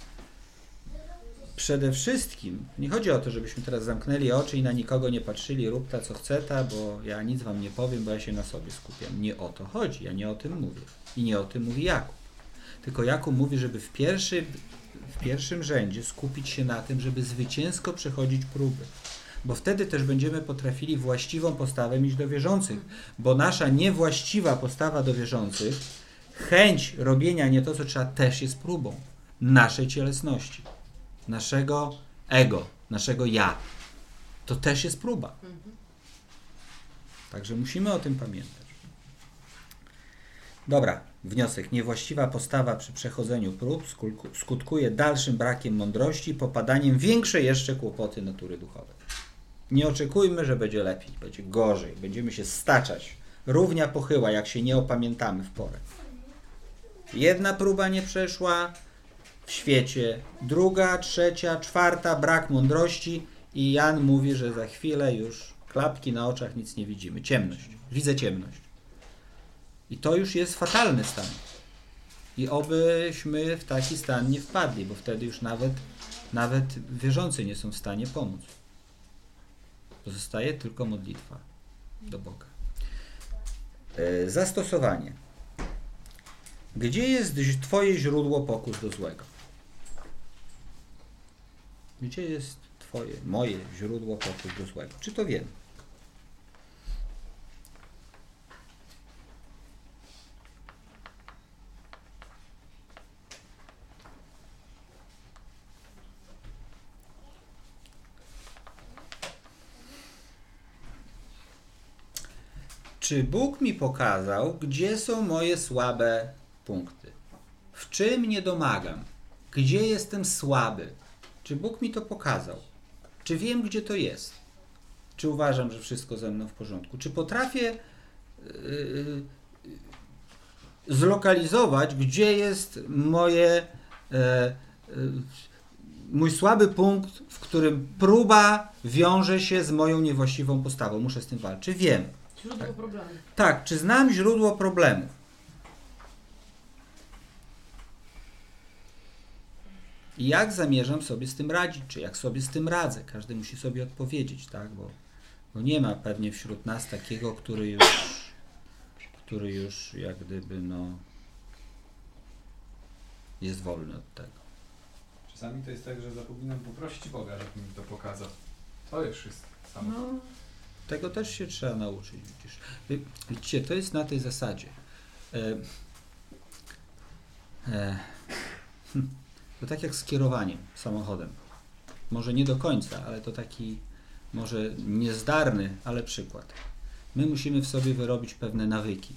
przede wszystkim, nie chodzi o to, żebyśmy teraz zamknęli oczy i na nikogo nie patrzyli, rób ta co chce ta, bo ja nic wam nie powiem, bo ja się na sobie skupiam. Nie o to chodzi, ja nie o tym mówię. I nie o tym mówi Jakub. Tylko Jakub mówi, żeby w pierwszym rzędzie skupić się na tym, żeby zwycięsko przechodzić próby. Bo wtedy też będziemy potrafili właściwą postawę mieć do wierzących. Bo nasza niewłaściwa postawa do wierzących, chęć robienia nie to, co trzeba, też jest próbą naszej cielesności, naszego ego, naszego ja. To też jest próba. Także musimy o tym pamiętać. Dobra, wniosek. Niewłaściwa postawa przy przechodzeniu prób skutkuje dalszym brakiem mądrości, popadaniem w większe jeszcze kłopoty natury duchowej. Nie oczekujmy, że będzie lepiej, będzie gorzej, będziemy się staczać. Równia pochyła, jak się nie opamiętamy w porę. Jedna próba nie przeszła w świecie, druga, trzecia, czwarta, brak mądrości i Jan mówi, że za chwilę już klapki na oczach, nic nie widzimy. Ciemność. Widzę ciemność. I to już jest fatalny stan. I obyśmy w taki stan nie wpadli, bo wtedy już nawet wierzący nie są w stanie pomóc. Pozostaje tylko modlitwa do Boga. Zastosowanie. Gdzie jest Twoje źródło pokus do złego? Gdzie jest moje źródło pokus do złego? Czy to wiem? Czy Bóg mi pokazał, gdzie są moje słabe punkty? W czym nie domagam? Gdzie jestem słaby? Czy Bóg mi to pokazał? Czy wiem, gdzie to jest? Czy uważam, że wszystko ze mną w porządku? Czy potrafię zlokalizować, gdzie jest mój słaby punkt, w którym próba wiąże się z moją niewłaściwą postawą? Muszę z tym walczyć. Czy wiem? Źródło problemu. Tak, czy znam źródło problemów? I jak zamierzam sobie z tym radzić? Czy jak sobie z tym radzę? Każdy musi sobie odpowiedzieć, tak? Bo nie ma pewnie wśród nas takiego, który już jak gdyby jest wolny od tego. Czasami to jest tak, że zapominam poprosić Boga, żeby mi to pokazał. To już jest samo. Tego też się trzeba nauczyć, widzisz. Widzicie, to jest na tej zasadzie. To tak jak z kierowaniem samochodem. Może nie do końca, ale to taki może niezdarny, ale przykład. My musimy w sobie wyrobić pewne nawyki.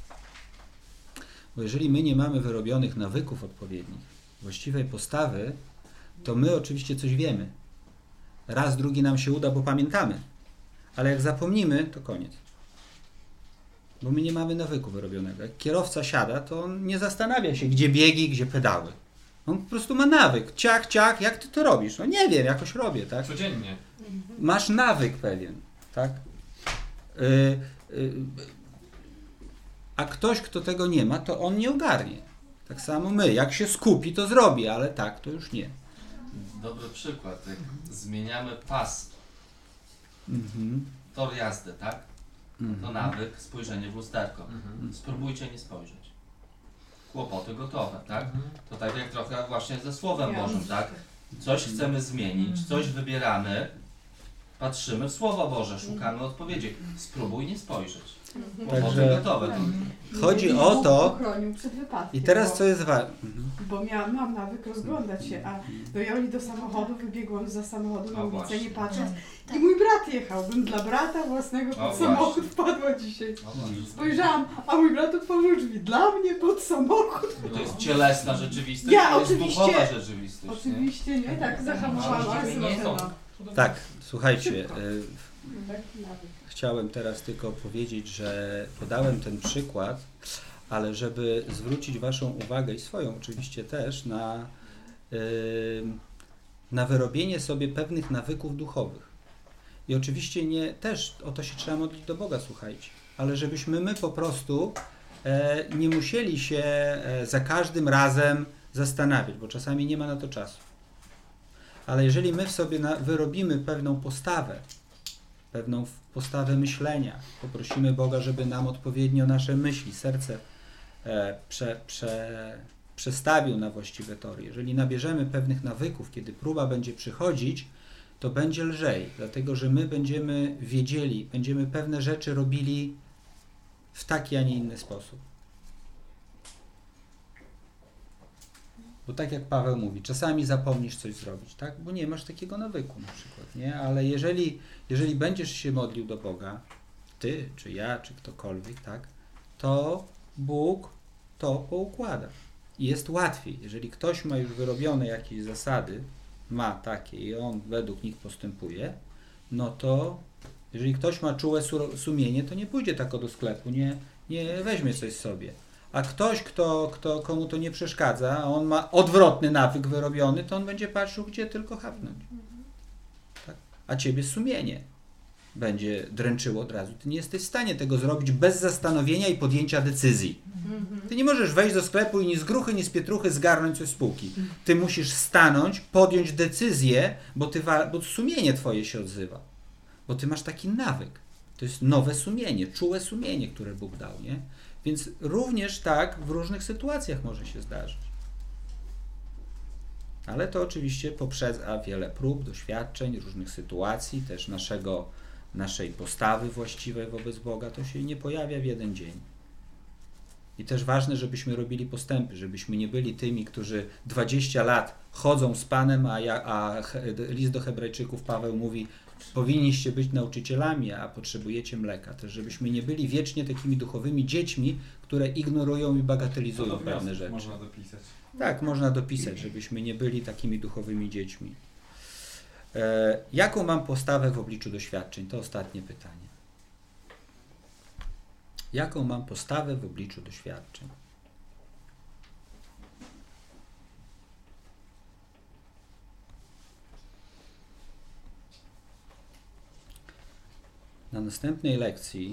Bo jeżeli my nie mamy wyrobionych nawyków odpowiednich, właściwej postawy, to my oczywiście coś wiemy. Raz, drugi nam się uda, bo pamiętamy. Ale jak zapomnimy, to koniec. Bo my nie mamy nawyku wyrobionego. Jak kierowca siada, to on nie zastanawia się, gdzie biegi, gdzie pedały. On po prostu ma nawyk. Ciach, ciach, jak ty to robisz? No nie wiem, jakoś robię, tak? Codziennie. Masz nawyk pewien, tak? A ktoś, kto tego nie ma, to on nie ogarnie. Tak samo my. Jak się skupi, to zrobi, ale tak, to już nie. Dobry przykład. Jak zmieniamy pas, Mhm. tor jazdy, tak? To nawyk, spojrzenie w lusterko. Spróbujcie nie spojrzeć. Kłopoty gotowe, tak? To tak jak trochę właśnie ze Słowem Bożym, tak? Coś chcemy zmienić, coś wybieramy, patrzymy w Słowo Boże, szukamy odpowiedzi. Spróbuj nie spojrzeć. Kłopoty Także gotowe. chodzi o to. Ochronił przed wypadkiem. I teraz co jest ważne? Bo mam nawyk rozglądać się, a dojechali do samochodu, wybiegłam za samochodu na ulicę, nie patrząc i mój brat jechał. Bym dla brata własnego pod samochód wpadła dzisiaj. Spojrzałam, a mój brat otworzył drzwi. Dla mnie pod samochód. To jest cielesna rzeczywistość, Ja to jest oczywiście- duchowa rzeczywistość. Oczywiście nie, tak zahamowała. Tak, słuchajcie, Taki nawyk. chciałem teraz tylko powiedzieć, że podałem ten przykład, ale żeby zwrócić Waszą uwagę i swoją oczywiście też na wyrobienie sobie pewnych nawyków duchowych. I oczywiście nie też o to się trzeba modlić do Boga, słuchajcie, ale żebyśmy my po prostu nie musieli się za każdym razem zastanawiać, bo czasami nie ma na to czasu. Ale jeżeli my w sobie wyrobimy pewną postawę myślenia, poprosimy Boga, żeby nam odpowiednio nasze myśli, serce przestawił na właściwe tory. Jeżeli nabierzemy pewnych nawyków, kiedy próba będzie przychodzić, to będzie lżej, dlatego że my będziemy wiedzieli, będziemy pewne rzeczy robili w taki, a nie inny sposób. Bo tak jak Paweł mówi, czasami zapomnisz coś zrobić, tak? Bo nie masz takiego nawyku na przykład, nie? Ale jeżeli będziesz się modlił do Boga, ty, czy ja, czy ktokolwiek, tak? To Bóg to poukłada. I jest łatwiej. Jeżeli ktoś ma już wyrobione jakieś zasady, ma takie i on według nich postępuje, no to jeżeli ktoś ma czułe sumienie, to nie pójdzie tak do sklepu, nie weźmie coś sobie. A ktoś, komu to nie przeszkadza, a on ma odwrotny nawyk wyrobiony, to on będzie patrzył, gdzie tylko chapnąć. Tak? A ciebie sumienie będzie dręczyło od razu. Ty nie jesteś w stanie tego zrobić bez zastanowienia i podjęcia decyzji. Ty nie możesz wejść do sklepu i ni z gruchy, ni z pietruchy zgarnąć coś z półki. Ty musisz stanąć, podjąć decyzję, bo sumienie twoje się odzywa. Bo ty masz taki nawyk. To jest nowe sumienie, czułe sumienie, które Bóg dał, nie? Więc również tak w różnych sytuacjach może się zdarzyć. Ale to oczywiście poprzedza wiele prób, doświadczeń, różnych sytuacji, też naszej postawy właściwej wobec Boga. To się nie pojawia w jeden dzień. I też ważne, żebyśmy robili postępy, żebyśmy nie byli tymi, którzy 20 lat chodzą z Panem, a list do Hebrajczyków Paweł mówi, powinniście być nauczycielami, a potrzebujecie mleka. Też żebyśmy nie byli wiecznie takimi duchowymi dziećmi, które ignorują i bagatelizują pewne rzeczy. Można dopisać. Tak, można dopisać, żebyśmy nie byli takimi duchowymi dziećmi. Jaką mam postawę w obliczu doświadczeń? To ostatnie pytanie. Jaką mam postawę w obliczu doświadczeń? Na następnej lekcji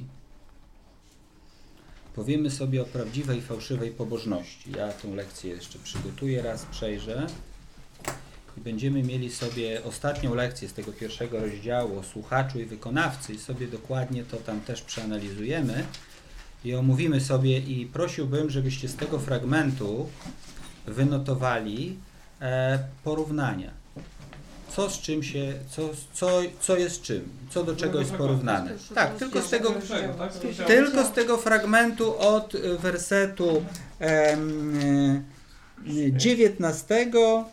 powiemy sobie o prawdziwej i fałszywej pobożności. Ja tę lekcję jeszcze przygotuję, raz przejrzę i będziemy mieli sobie ostatnią lekcję z tego pierwszego rozdziału o słuchaczu i wykonawcy i sobie dokładnie to tam też przeanalizujemy i omówimy sobie i prosiłbym, żebyście z tego fragmentu wynotowali porównania. Co z czym się, co jest czym, co do czego jest porównane. Tak, tylko z tego fragmentu od wersetu 19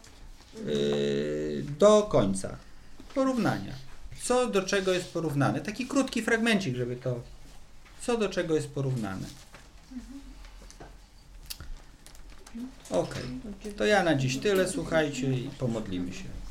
do końca. Porównania. Co do czego jest porównane. Taki krótki fragmencik, żeby to, co do czego jest porównane. Ok, to ja na dziś tyle, słuchajcie i pomodlimy się.